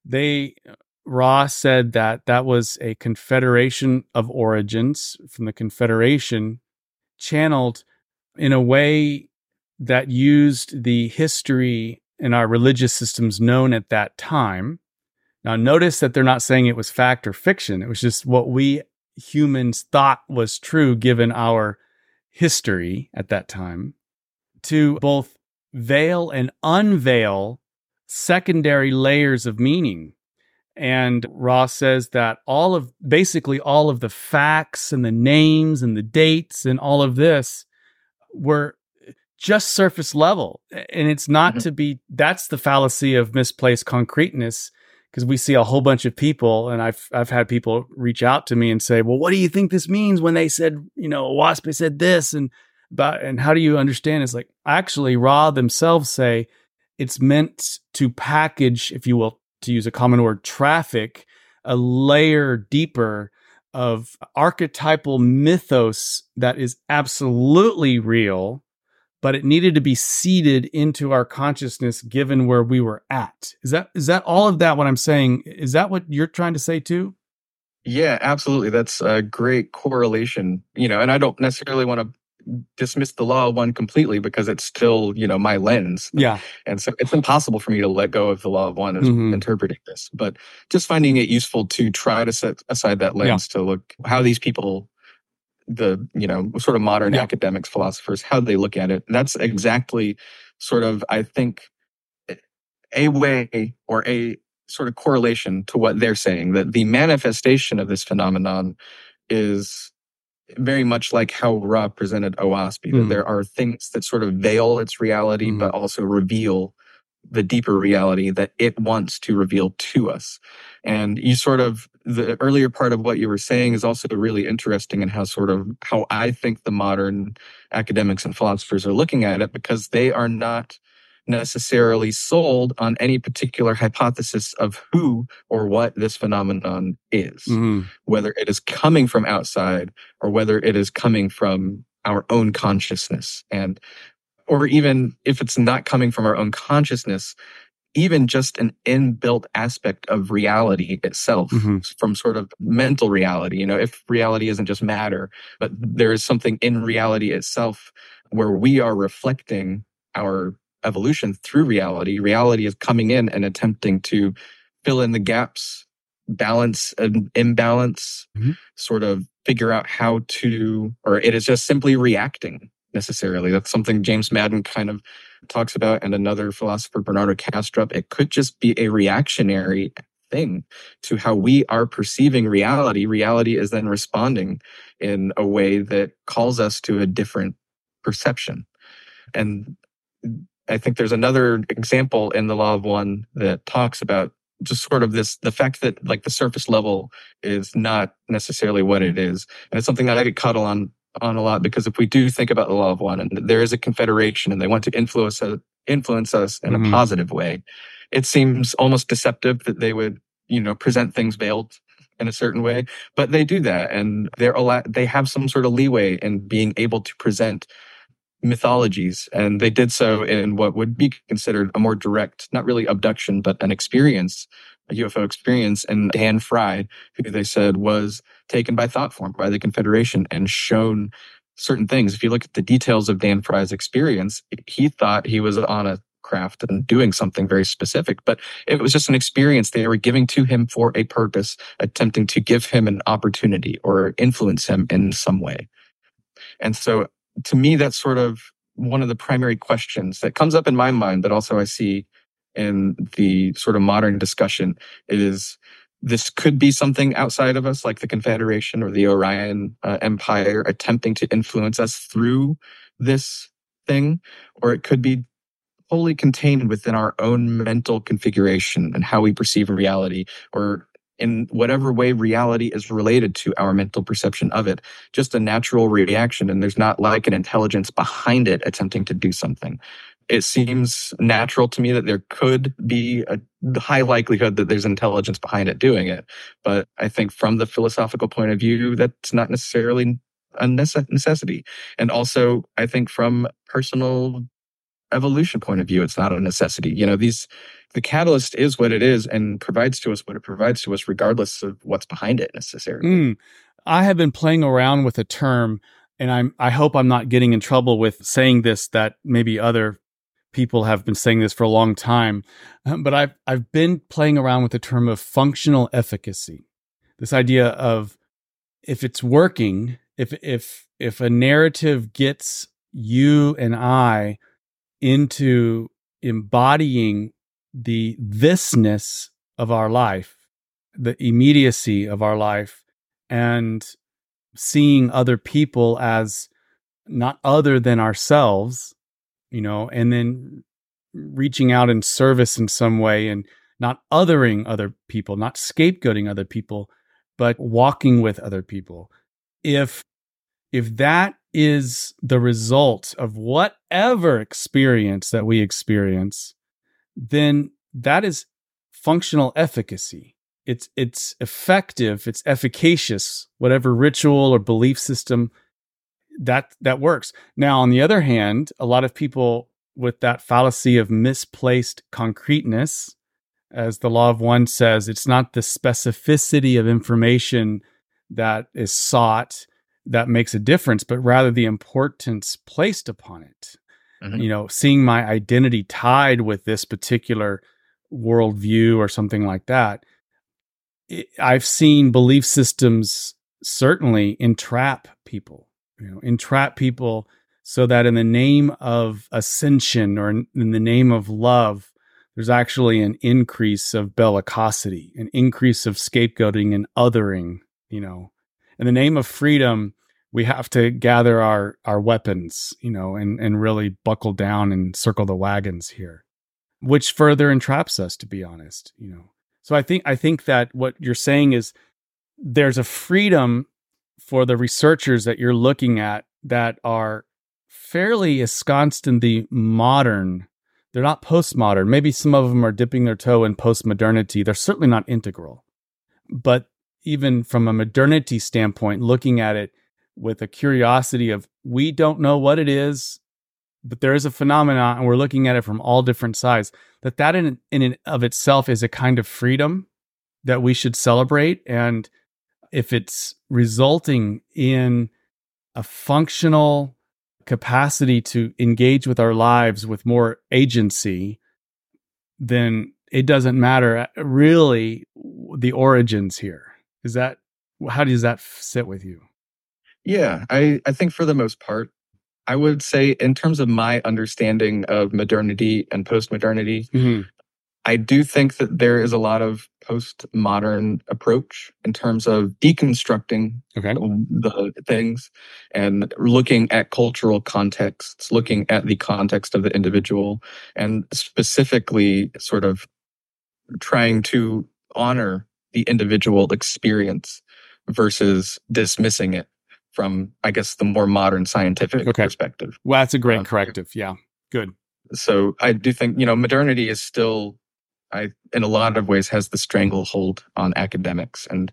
Ross said that was a confederation of origins from the Confederation, channeled in a way that used the history in our religious systems known at that time. Now, notice that they're not saying it was fact or fiction. It was just what we humans thought was true given our history at that time, to both veil and unveil secondary layers of meaning. And Ross says that basically all of the facts and the names and the dates and all of this were just surface level. And it's not to be, that's the fallacy of misplaced concreteness, because we see a whole bunch of people, and I've had people reach out to me and say, well, what do you think this means when they said, Wasp said this, and how do you understand? It's like, actually, Ra themselves say it's meant to package, if you will, to use a common word, traffic, a layer deeper of archetypal mythos that is absolutely real, but it needed to be seeded into our consciousness given where we were at. Is that all of that what I'm saying? Is that what you're trying to say too? Yeah, absolutely. That's a great correlation. And I don't necessarily want to dismiss the law of one completely, because it's still, my lens. Yeah. And so it's impossible for me to let go of the law of one as interpreting this, but just finding it useful to try to set aside that lens to look how these people, the, sort of modern academics, philosophers, how they look at it. That's exactly sort of, I think, a way or a sort of correlation to what they're saying, that the manifestation of this phenomenon is very much like how Ra presented Oahspe, that there are things that sort of veil its reality, but also reveal the deeper reality that it wants to reveal to us. And you sort of, the earlier part of what you were saying is also really interesting in how I think the modern academics and philosophers are looking at it, because they are not necessarily sold on any particular hypothesis of who or what this phenomenon is, whether it is coming from outside or whether it is coming from our own consciousness. Or even if it's not coming from our own consciousness, even just an inbuilt aspect of reality itself, from sort of mental reality. If reality isn't just matter, but there is something in reality itself where we are reflecting our evolution through reality. Reality is coming in and attempting to fill in the gaps, balance an imbalance, sort of figure out how to, or it is just simply reacting necessarily. That's something James Madden kind of talks about, and another philosopher, Bernardo Kastrup. It could just be a reactionary thing to how we are perceiving reality. Reality is then responding in a way that calls us to a different perception. And I think there's another example in the Law of One that talks about just sort of the fact that like the surface level is not necessarily what it is. And it's something that I could cuddle on a lot, because if we do think about the Law of One and there is a confederation and they want to influence us in a positive way, it seems almost deceptive that they would, present things veiled in a certain way, but they do that, and they have some sort of leeway in being able to present mythologies, and they did so in what would be considered a more direct, not really abduction, but an experience, a UFO experience, and Dan Fry, who they said was taken by Thoughtform, by the Confederation, and shown certain things. If you look at the details of Dan Fry's experience, he thought he was on a craft and doing something very specific, but it was just an experience they were giving to him for a purpose, attempting to give him an opportunity or influence him in some way. And so to me, that's sort of one of the primary questions that comes up in my mind, but also I see in the sort of modern discussion is, this could be something outside of us, like the Confederation or the Orion Empire attempting to influence us through this thing, or it could be wholly contained within our own mental configuration and how we perceive reality, or in whatever way reality is related to our mental perception of it, just a natural reaction. And there's not like an intelligence behind it attempting to do something. It seems natural to me that there could be a high likelihood that there's intelligence behind it doing it. But I think from the philosophical point of view, that's not necessarily a necessity. And also, I think from personal evolution point of view, it's not a necessity. The catalyst is what it is and provides to us what it provides to us, regardless of what's behind it necessarily. I have been playing around with a term, and I hope I'm not getting in trouble with saying this, that maybe other people have been saying this for a long time. But I've been playing around with the term of functional efficacy. This idea of, if it's working, if a narrative gets you and I into embodying the thisness of our life, the immediacy of our life, and seeing other people as not other than ourselves, and then reaching out in service in some way, and not othering other people, not scapegoating other people, but walking with other people. If that is the result of whatever experience that we experience, then that is functional efficacy. It's effective, it's efficacious, whatever ritual or belief system that works. Now, on the other hand, a lot of people with that fallacy of misplaced concreteness, as the Law of One says, it's not the specificity of information that is sought that makes a difference, but rather the importance placed upon it. Seeing my identity tied with this particular worldview or something like that. I've seen belief systems certainly entrap people, so that in the name of ascension or in the name of love, there's actually an increase of bellicosity, an increase of scapegoating and othering. In the name of freedom, we have to gather our weapons, and really buckle down and circle the wagons here, which further entraps us, to be honest. So I think that what you're saying is there's a freedom for the researchers that you're looking at that are fairly ensconced in the modern. They're not postmodern. Maybe some of them are dipping their toe in postmodernity. They're certainly not integral. But even from a modernity standpoint, looking at it with a curiosity of, we don't know what it is, but there is a phenomenon and we're looking at it from all different sides, that in and of itself is a kind of freedom that we should celebrate. And if it's resulting in a functional capacity to engage with our lives with more agency, then it doesn't matter really the origins here. How does that sit with you? Yeah, I think for the most part, I would say in terms of my understanding of modernity and postmodernity, Mm-hmm. I do think that there is a lot of postmodern approach in terms of deconstructing the things and looking at cultural contexts, looking at the context of the individual, and specifically sort of trying to honor the individual experience versus dismissing it from, I guess, the more modern scientific perspective. Well, that's a great corrective. Yeah, good. So I do think, modernity is still, in a lot of ways, has the stranglehold on academics. And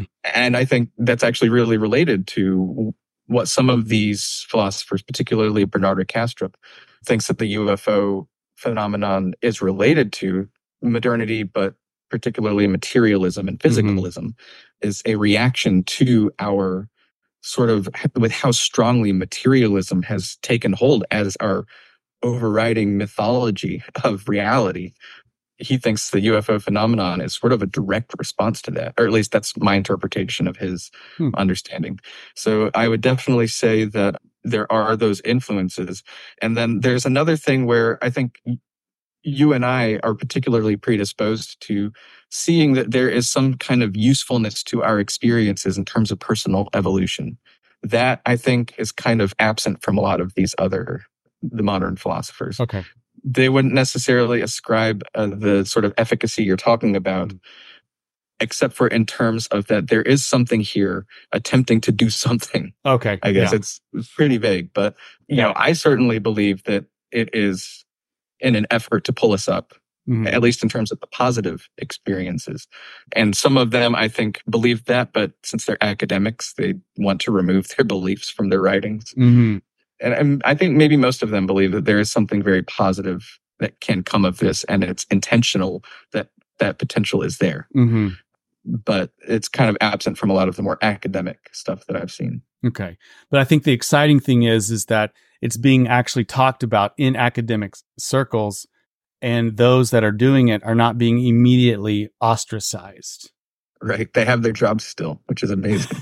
I think that's actually really related to what some of these philosophers, particularly Bernardo Kastrup, thinks that the UFO phenomenon is related to modernity, but particularly materialism and physicalism, is a reaction to our sort of, with how strongly materialism has taken hold as our overriding mythology of reality. He thinks the UFO phenomenon is sort of a direct response to that, or at least that's my interpretation of his understanding. So I would definitely say that there are those influences. And then there's another thing where I think you and I are particularly predisposed to seeing that there is some kind of usefulness to our experiences in terms of personal evolution. That, I think, is kind of absent from a lot of the modern philosophers. Okay. They wouldn't necessarily ascribe the sort of efficacy you're talking about, except for in terms of that there is something here attempting to do something. Okay. I guess it's pretty vague, but I certainly believe that it is in an effort to pull us up, at least in terms of the positive experiences. And some of them, I think, believe that, but since they're academics, they want to remove their beliefs from their writings. And I think maybe most of them believe that there is something very positive that can come of this, and it's intentional that potential is there. But it's kind of absent from a lot of the more academic stuff that I've seen. Okay. But I think the exciting thing is that it's being actually talked about in academic circles, and those that are doing it are not being immediately ostracized. Right. They have their jobs still, which is amazing.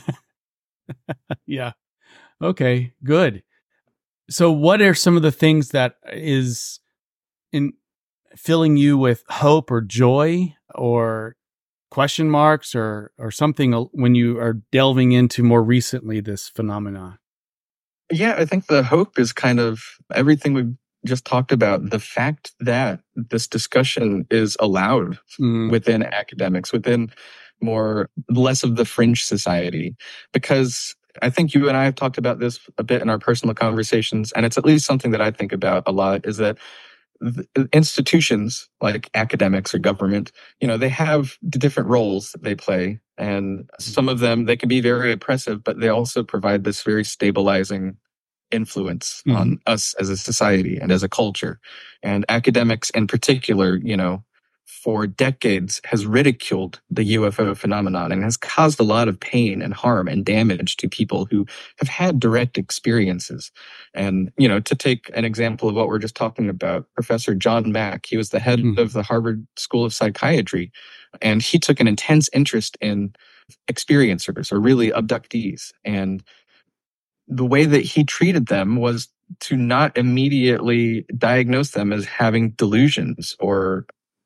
Yeah. Okay, good. So what are some of the things that is in filling you with hope or joy or question marks or something when you are delving into more recently this phenomenon? Yeah, I think the hope is kind of everything we've just talked about. The fact that this discussion is allowed within academics, within less of the fringe society, because I think you and I have talked about this a bit in our personal conversations, and it's at least something that I think about a lot, is that institutions like academics or government, they have different roles that they play. And some of them, they can be very oppressive, but they also provide this very stabilizing influence on us as a society and as a culture. And academics in particular, for decades has ridiculed the UFO phenomenon and has caused a lot of pain and harm and damage to people who have had direct experiences. And, to take an example of what we're just talking about, Professor John Mack, he was the head of the Harvard School of Psychiatry, and he took an intense interest in experiencers, or really abductees. And the way that he treated them was to not immediately diagnose them as having delusions or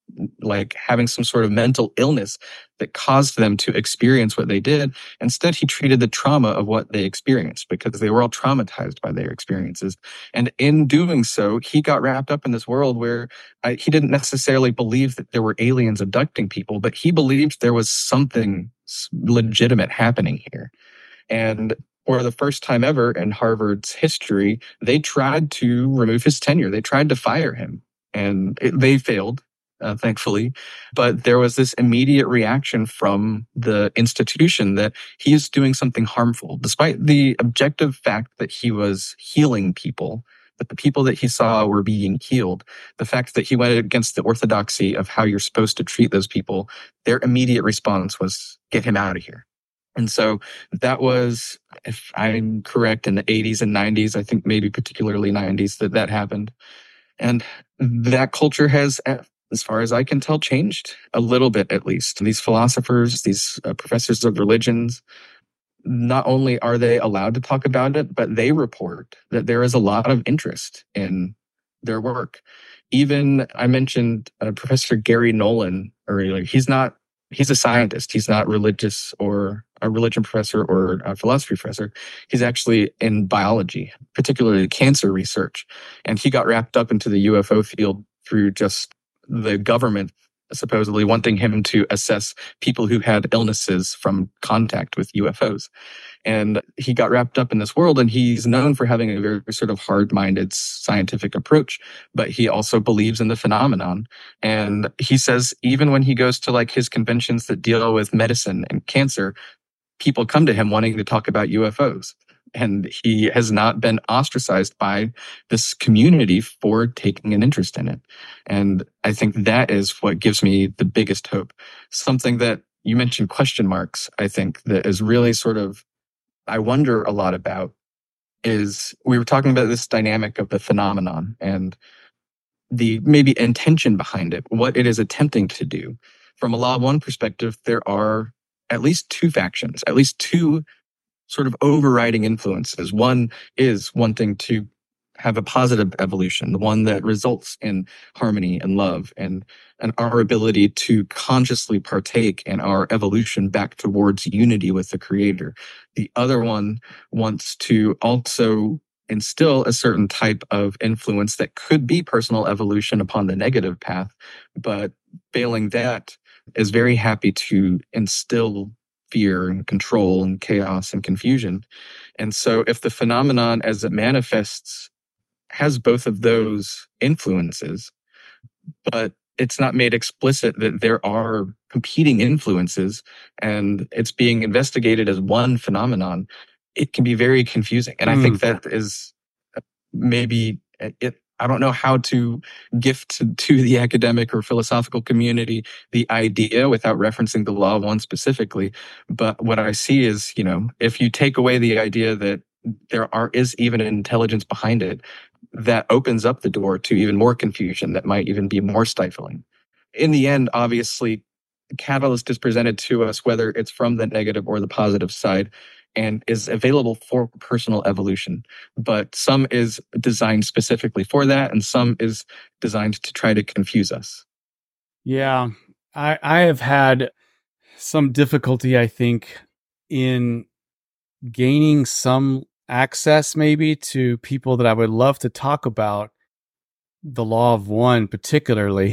like having some sort of mental illness that caused them to experience what they did. Instead, he treated the trauma of what they experienced because they were all traumatized by their experiences. And in doing so, he got wrapped up in this world where he didn't necessarily believe that there were aliens abducting people, but he believed there was something legitimate happening here. And for the first time ever in Harvard's history, they tried to remove his tenure. They tried to fire him, and they failed, thankfully. But there was this immediate reaction from the institution that he is doing something harmful, despite the objective fact that he was healing people, that the people that he saw were being healed. The fact that he went against the orthodoxy of how you're supposed to treat those people, their immediate response was, get him out of here. And so that was, if I'm correct, in the 80s and 90s, I think maybe particularly 90s that happened. And that culture has, as far as I can tell, changed a little bit, at least. These philosophers, these professors of religions, not only are they allowed to talk about it, but they report that there is a lot of interest in their work. Even I mentioned Professor Gary Nolan earlier. He's a scientist. He's not religious or a religion professor or a philosophy professor. He's actually in biology, particularly cancer research. And he got wrapped up into the UFO field through just the government supposedly wanting him to assess people who had illnesses from contact with UFOs. And he got wrapped up in this world, and he's known for having a very sort of hard-minded scientific approach, but he also believes in the phenomenon. And he says even when he goes to like his conventions that deal with medicine and cancer, people come to him wanting to talk about UFOs. And he has not been ostracized by this community for taking an interest in it. And I think that is what gives me the biggest hope. Something that you mentioned, question marks, I think that is really sort of, I wonder a lot about, is we were talking about this dynamic of the phenomenon and the maybe intention behind it, what it is attempting to do. From a Law of One perspective, there are at least two factions, at least two sort of overriding influences. One is wanting to have a positive evolution, the one that results in harmony and love and our ability to consciously partake in our evolution back towards unity with the Creator. The other one wants to also instill a certain type of influence that could be personal evolution upon the negative path, but failing that is very happy to instill fear and control and chaos and confusion. And so if the phenomenon as it manifests has both of those influences, but it's not made explicit that there are competing influences and it's being investigated as one phenomenon, it can be very confusing. And I think that is maybe it. I don't know how to gift to the academic or philosophical community the idea without referencing the Law of One specifically. But what I see is, if you take away the idea that is even an intelligence behind it, that opens up the door to even more confusion that might even be more stifling. In the end, obviously, the catalyst is presented to us, whether it's from the negative or the positive side, and is available for personal evolution. But some is designed specifically for that, and some is designed to try to confuse us. Yeah, I have had some difficulty, I think, in gaining some access maybe to people that I would love to talk about the Law of One, particularly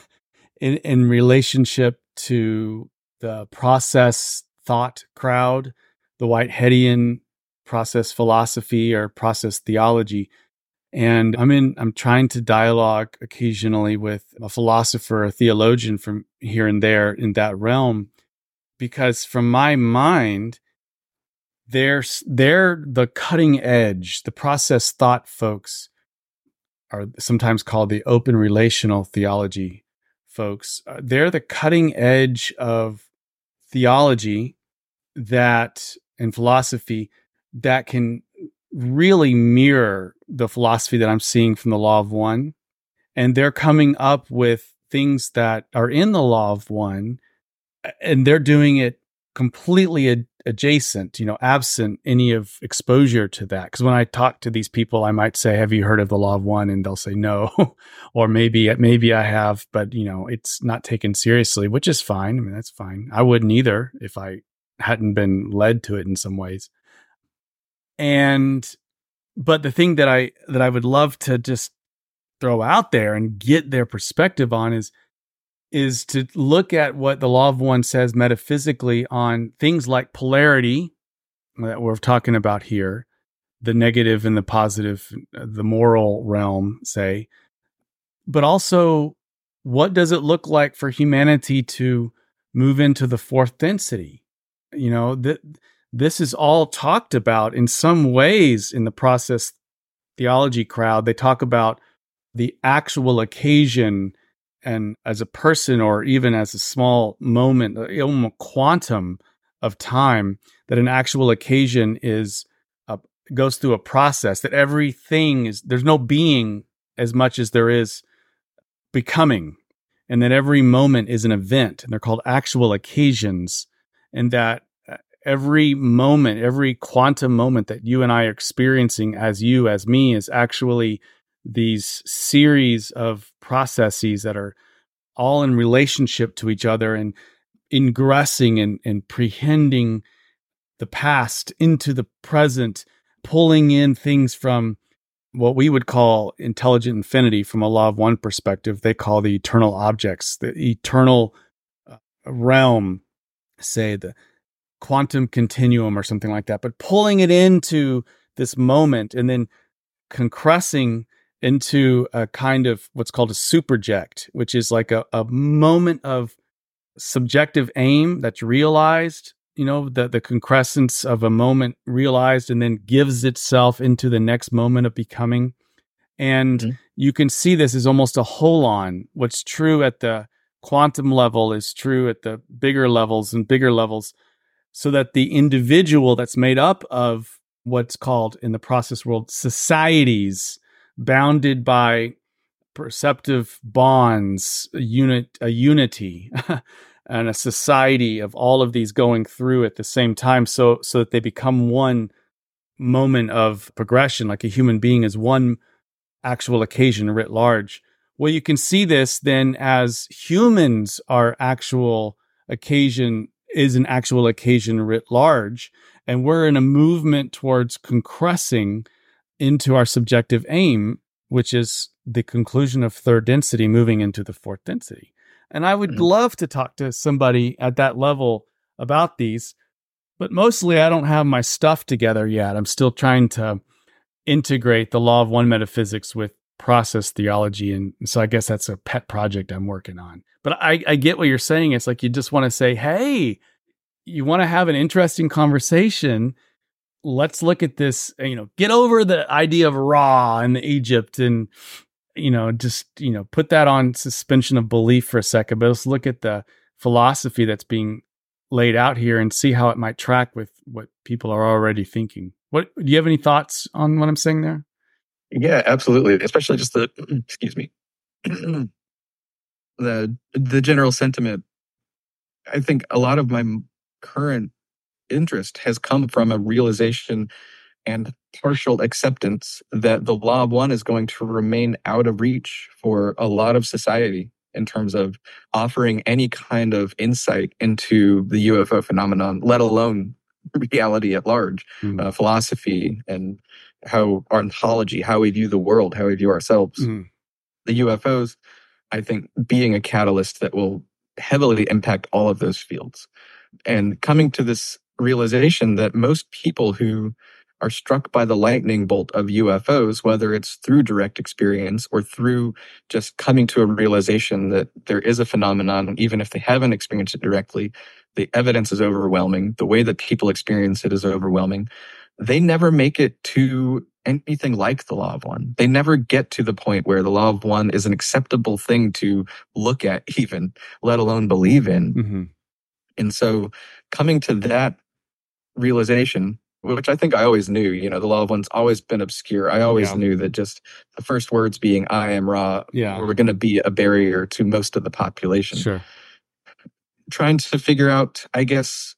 in relationship to the process thought crowd, the Whiteheadian process philosophy or process theology. And I'm trying to dialogue occasionally with a philosopher, a theologian from here and there in that realm, because from my mind, they're the cutting edge. The process thought folks are sometimes called the open relational theology folks. They're the cutting edge of theology and philosophy that can really mirror the philosophy that I'm seeing from the Law of One. And they're coming up with things that are in the Law of One, and they're doing it completely adjacent, absent any of exposure to that. Because when I talk to these people, I might say, have you heard of the law of one? And they'll say no. Or maybe I have, but it's not taken seriously, which is fine. I mean, that's fine. I wouldn't either if I hadn't been led to it in some ways. But the thing that I would love to just throw out there and get their perspective on is to look at what the law of one says metaphysically on things like polarity that we're talking about here, the negative and the positive, the moral realm, say, but also what does it look like for humanity to move into the fourth density? This is all talked about in some ways in the process theology crowd. They talk about the actual occasion, and as a person or even as a small moment, a quantum of time, that an actual occasion goes through a process, that everything there's no being as much as there is becoming, and that every moment is an event, and they're called actual occasions, and that every moment, every quantum moment that you and I are experiencing as you, as me, is actually these series of processes that are all in relationship to each other and ingressing and prehending the past into the present, pulling in things from what we would call intelligent infinity from a law of one perspective. They call the eternal objects, the eternal realm, say the quantum continuum or something like that, but pulling it into this moment and then compressing into a kind of what's called a superject, which is like a moment of subjective aim that's realized, the concrescence of a moment realized and then gives itself into the next moment of becoming. And you can see this as almost a holon. What's true at the quantum level is true at the bigger levels and bigger levels, so that the individual that's made up of what's called in the process world societies, bounded by perceptive bonds, a unity, and a society of all of these going through at the same time, so that they become one moment of progression, like a human being is one actual occasion writ large. Well, you can see this then as humans are actual occasion, is an actual occasion writ large, and we're in a movement towards concressing into our subjective aim, which is the conclusion of third density moving into the fourth density. And I would love to talk to somebody at that level about these, but mostly I don't have my stuff together yet. I'm still trying to integrate the law of one metaphysics with process theology. And so I guess that's a pet project I'm working on. But I get what you're saying. It's like you just want to say, hey, you want to have an interesting conversation. Let's look at this, get over the idea of Ra and Egypt and, just, put that on suspension of belief for a second. But let's look at the philosophy that's being laid out here and see how it might track with what people are already thinking. Do you have any thoughts on what I'm saying there? Yeah, absolutely. Especially just the, excuse me, the general sentiment. I think a lot of my current interest has come from a realization and partial acceptance that the law of one is going to remain out of reach for a lot of society in terms of offering any kind of insight into the UFO phenomenon, let alone reality at large, philosophy and how our ontology, how we view the world, how we view ourselves. The UFOs, I think, being a catalyst that will heavily impact all of those fields. And coming to this realization that most people who are struck by the lightning bolt of UFOs, whether it's through direct experience or through just coming to a realization that there is a phenomenon, even if they haven't experienced it directly, the evidence is overwhelming. The way that people experience it is overwhelming. They never make it to anything like the law of one. They never get to the point where the law of one is an acceptable thing to look at, even, let alone believe in. And so coming to that realization, which I think I always knew, the law of one's always been obscure. I always knew that just the first words being I am Ra were going to be a barrier to most of the population. Sure. Trying to figure out, I guess,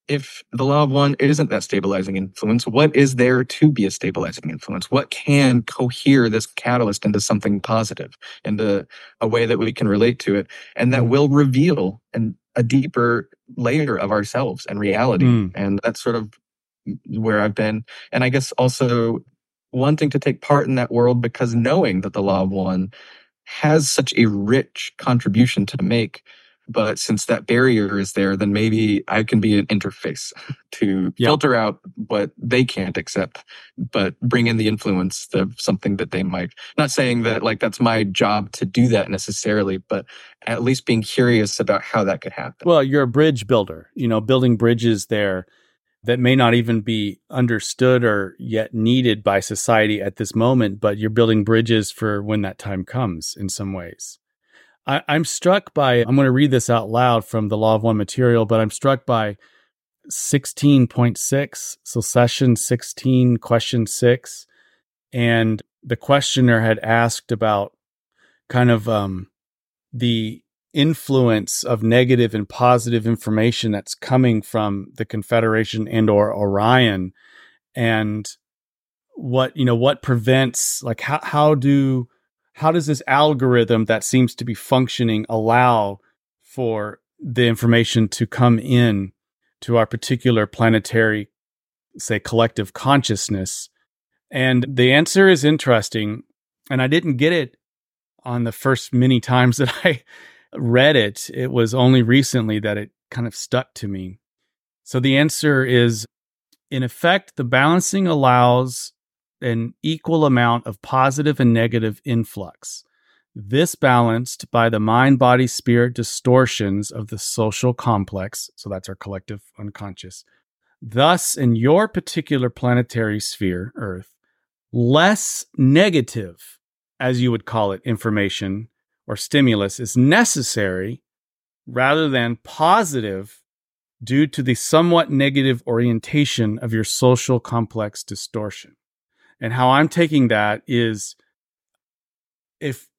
if the law of one isn't that stabilizing influence, what is there to be a stabilizing influence? What can cohere this catalyst into something positive, into a way that we can relate to it, and that will reveal a deeper layer of ourselves and reality? And that's sort of where I've been. And I guess also wanting to take part in that world, because knowing that the law of one has such a rich contribution to make. But since that barrier is there, then maybe I can be an interface to filter out what they can't accept, but bring in the influence of something that they might. Not saying that like that's my job to do that necessarily, but at least being curious about how that could happen. Well, you're a bridge builder, building bridges there that may not even be understood or yet needed by society at this moment, but you're building bridges for when that time comes in some ways. I'm struck by, I'm going to read this out loud from the Law of One material, but I'm struck by 16.6, so session 16, question 6. And the questioner had asked about kind of the influence of negative and positive information that's coming from the Confederation and or Orion, and what prevents, like how does this algorithm that seems to be functioning allow for the information to come in to our particular planetary, say, collective consciousness? And the answer is interesting, and I didn't get it on the first many times that I read it. It was only recently that it kind of stuck to me. So the answer is, in effect, the balancing allows an equal amount of positive and negative influx. This balanced by the mind-body-spirit distortions of the social complex, so that's our collective unconscious. Thus, in your particular planetary sphere, Earth, less negative, as you would call it, information or stimulus is necessary rather than positive due to the somewhat negative orientation of your social complex distortion. And how I'm taking that is, if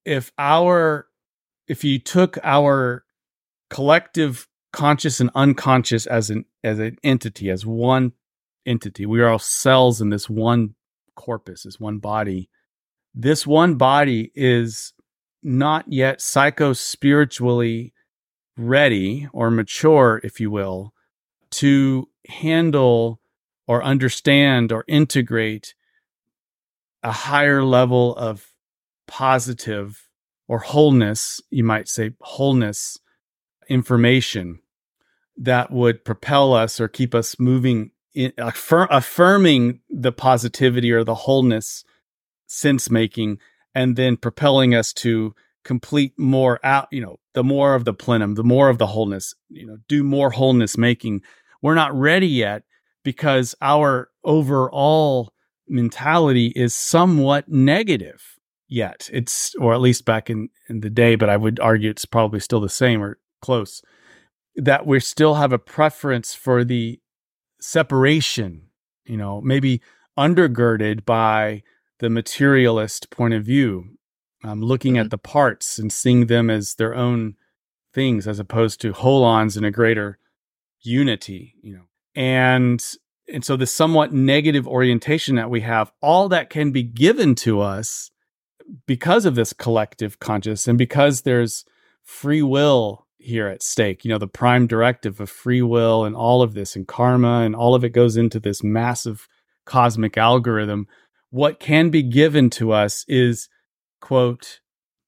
you took our collective conscious and unconscious as an entity, as one entity, we are all cells in this one corpus, this one body. This one body is not yet psycho-spiritually ready or mature, if you will, to handle or understand or integrate a higher level of positive or wholeness, you might say wholeness, information that would propel us or keep us moving, affirming the positivity or the wholeness sense making, and then propelling us to complete more out, the more of the plenum, the more of the wholeness, do more wholeness making. We're not ready yet because our overall mentality is somewhat negative yet. It's, or at least back in the day, but I would argue it's probably still the same or close, that we still have a preference for the separation, maybe undergirded by the materialist point of view, looking at the parts and seeing them as their own things as opposed to holons in a greater unity, And so the somewhat negative orientation that we have, all that can be given to us because of this collective conscious and because there's free will here at stake, the prime directive of free will and all of this and karma and all of it goes into this massive cosmic algorithm. What can be given to us is, quote,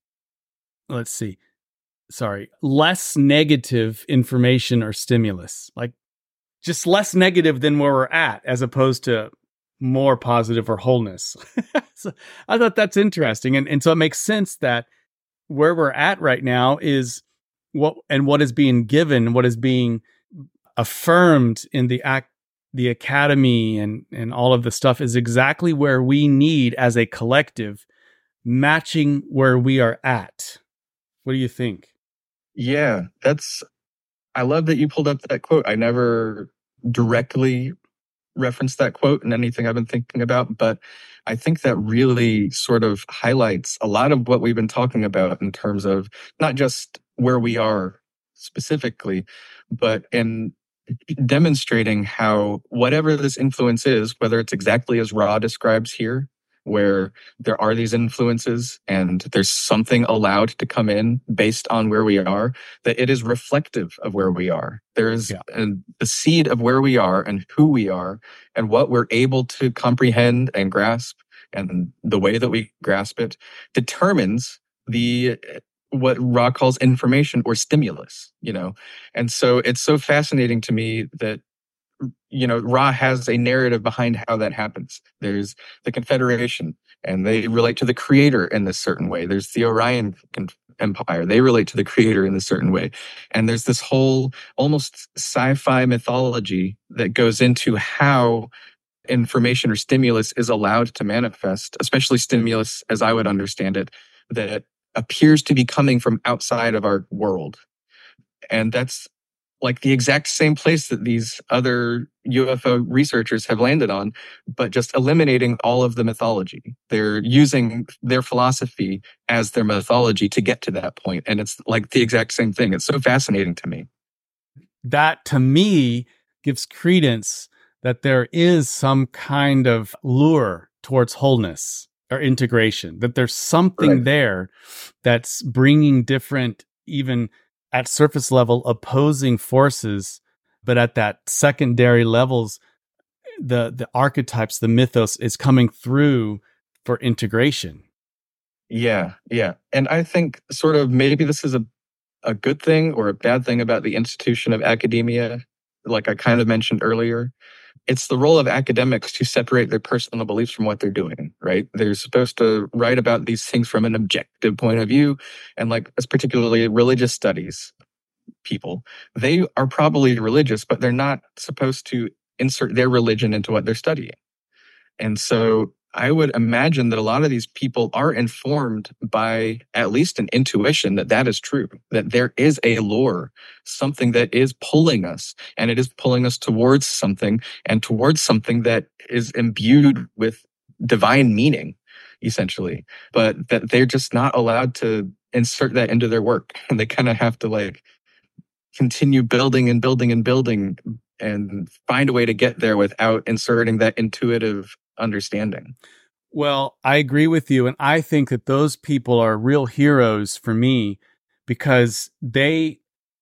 less negative information or stimulus, like just less negative than where we're at, as opposed to more positive or wholeness. So I thought that's interesting. And so it makes sense that where we're at right now is what is being given, what is being affirmed in the academy and all of the stuff is exactly where we need as a collective, matching where we are at. What do you think? Yeah, I love that you pulled up that quote. I never directly referenced that quote in anything I've been thinking about, but I think that really sort of highlights a lot of what we've been talking about in terms of not just where we are specifically, but in demonstrating how whatever this influence is, whether it's exactly as Ra describes here, where there are these influences and there's something allowed to come in based on where we are, that it is reflective of where we are. There is the seed of where we are and who we are and what we're able to comprehend and grasp, and the way that we grasp it determines the what Ra calls information or stimulus, And so it's so fascinating to me that, Ra has a narrative behind how that happens. There's the Confederation, and they relate to the creator in this certain way. There's the Orion Empire. They relate to the creator in a certain way. And there's this whole almost sci-fi mythology that goes into how information or stimulus is allowed to manifest, especially stimulus as I would understand it, that appears to be coming from outside of our world. And that's like the exact same place that these other UFO researchers have landed on, but just eliminating all of the mythology. They're using their philosophy as their mythology to get to that point. And it's like the exact same thing. It's so fascinating to me. That, to me, gives credence that there is some kind of lure towards wholeness or integration, that there's something there that's bringing different, even at surface level, opposing forces, but at that secondary levels, the archetypes, the mythos is coming through for integration. Yeah. And I think sort of maybe this is a good thing or a bad thing about the institution of academia, like I kind of mentioned earlier. It's the role of academics to separate their personal beliefs from what they're doing, right? They're supposed to write about these things from an objective point of view. And like, as particularly religious studies people, they are probably religious, but they're not supposed to insert their religion into what they're studying. And so I would imagine that a lot of these people are informed by at least an intuition that that is true, that there is a lore, something that is pulling us, and it is pulling us towards something and towards something that is imbued with divine meaning, essentially, but that they're just not allowed to insert that into their work. And they kind of have to like continue building and building and building and find a way to get there without inserting that intuitive understanding. Well, I agree with you. And I think that those people are real heroes for me because they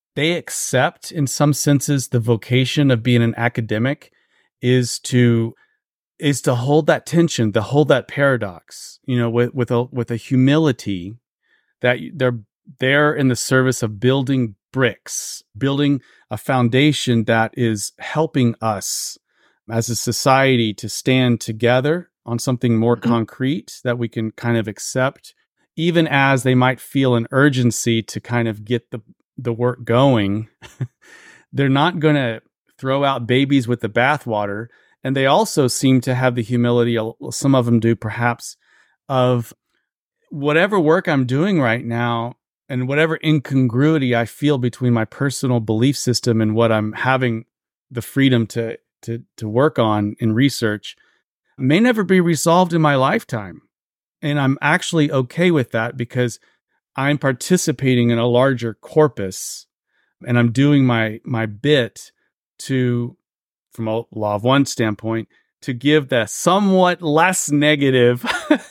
accept, in some senses, the vocation of being an academic is to hold that tension, to hold that paradox, with a humility that they're there in the service of building bricks, building a foundation that is helping us as a society to stand together on something more concrete that we can kind of accept, even as they might feel an urgency to kind of get the work going. They're not going to throw out babies with the bathwater. And they also seem to have the humility, some of them do perhaps, of whatever work I'm doing right now and whatever incongruity I feel between my personal belief system and what I'm having the freedom to work on in research may never be resolved in my lifetime. And I'm actually okay with that because I'm participating in a larger corpus and I'm doing my bit to, from a law of one standpoint, to give the somewhat less negative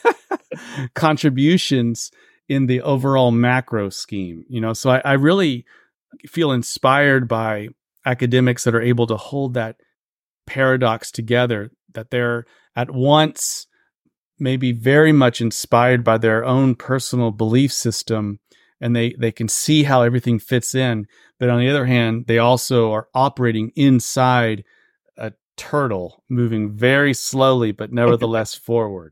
contributions in the overall macro scheme. So I really feel inspired by academics that are able to hold that paradox together, that they're at once maybe very much inspired by their own personal belief system and they can see how everything fits in. But on the other hand, they also are operating inside a turtle moving very slowly, but nevertheless forward.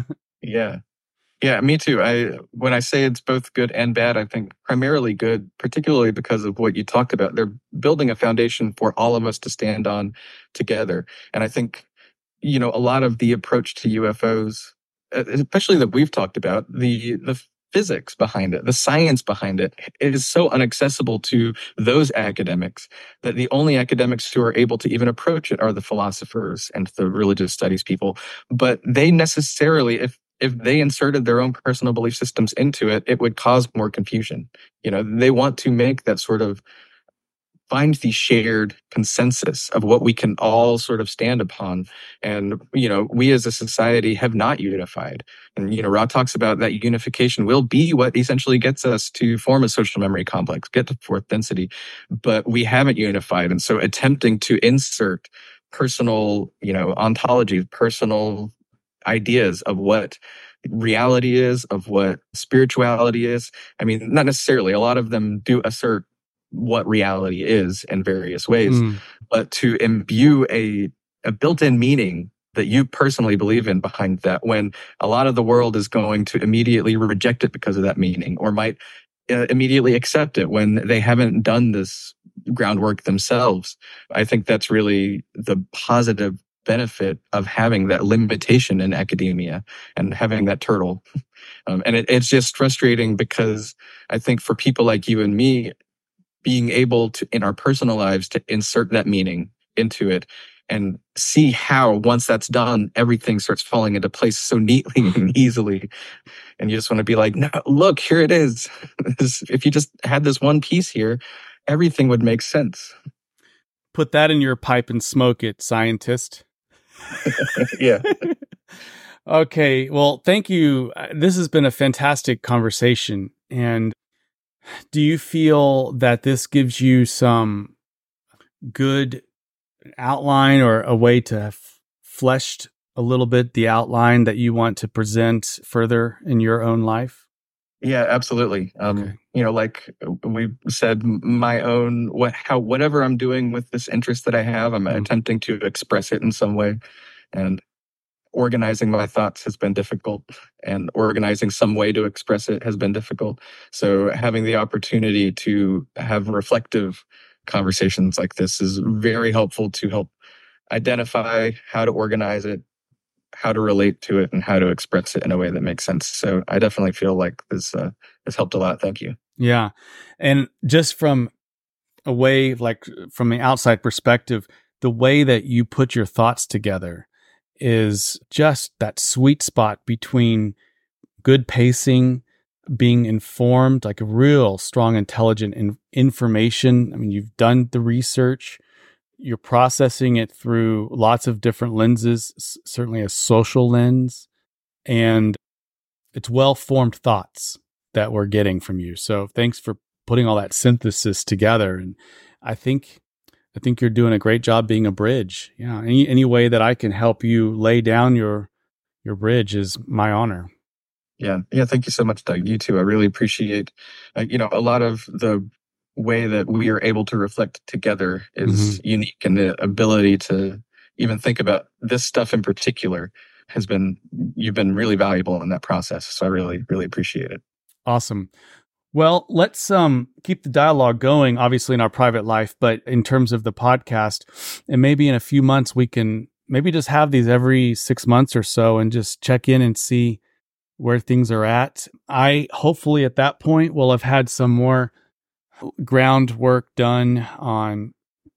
Yeah, me too. When I say it's both good and bad, I think primarily good, particularly because of what you talked about. They're building a foundation for all of us to stand on together. And I think, a lot of the approach to UFOs, especially that we've talked about, the physics behind it, the science behind it, it is so inaccessible to those academics that the only academics who are able to even approach it are the philosophers and the religious studies people. But they necessarily, if they inserted their own personal belief systems into it, it would cause more confusion. They want to make that sort of find the shared consensus of what we can all sort of stand upon. And, we as a society have not unified. And, Ra talks about that unification will be what essentially gets us to form a social memory complex, get to fourth density, but we haven't unified. And so attempting to insert personal, ontologies, personal ideas of what reality is, of what spirituality is. I mean, not necessarily. A lot of them do assert what reality is in various ways, but to imbue a built-in meaning that you personally believe in behind that, when a lot of the world is going to immediately reject it because of that meaning, or might immediately accept it when they haven't done this groundwork themselves. I think that's really the positive benefit of having that limitation in academia and having that turtle. And it's just frustrating because I think for people like you and me, being able to, in our personal lives, to insert that meaning into it and see how, once that's done, everything starts falling into place so neatly and easily. And you just want to be like, no, look, here it is. If you just had this one piece here, everything would make sense. Put that in your pipe and smoke it, scientist. Yeah. Okay. Well, thank you. This has been a fantastic conversation. And do you feel that this gives you some good outline or a way to have fleshed a little bit the outline that you want to present further in your own life? Yeah, absolutely. Okay. Like we said, whatever I'm doing with this interest that I have, I'm attempting to express it in some way. And organizing my thoughts has been difficult, and organizing some way to express it has been difficult. So having the opportunity to have reflective conversations like this is very helpful to help identify how to organize it, how to relate to it, and how to express it in a way that makes sense. So I definitely feel like this has helped a lot. Thank you. Yeah. And just from a way, like from the outside perspective, the way that you put your thoughts together is just that sweet spot between good pacing, being informed, like a real strong, intelligent information. I mean, you've done the research, you're processing it through lots of different lenses, certainly a social lens, and it's well-formed thoughts that we're getting from you. So thanks for putting all that synthesis together. And I think you're doing a great job being a bridge. Yeah. Any way that I can help you lay down your bridge is my honor. Yeah. Thank you so much, Doug. You too. I really appreciate, a lot of the way that we are able to reflect together is unique, and the ability to even think about this stuff in particular you've been really valuable in that process. So I really, really appreciate it. Awesome. Well, let's keep the dialogue going, obviously in our private life, but in terms of the podcast, and maybe in a few months, we can maybe just have these every 6 months or so and just check in and see where things are at. I hopefully at that point will have had some more groundwork done on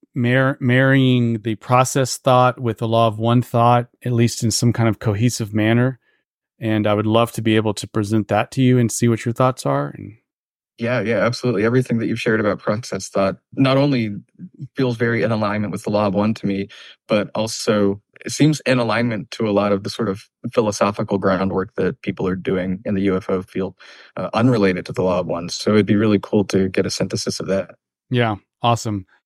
marrying the process thought with the law of one thought, at least in some kind of cohesive manner. And I would love to be able to present that to you and see what your thoughts are. And yeah, absolutely. Everything that you've shared about process thought not only feels very in alignment with the law of one to me, but also it seems in alignment to a lot of the sort of philosophical groundwork that people are doing in the UFO field, unrelated to the law of one. So it'd be really cool to get a synthesis of that. Yeah, awesome.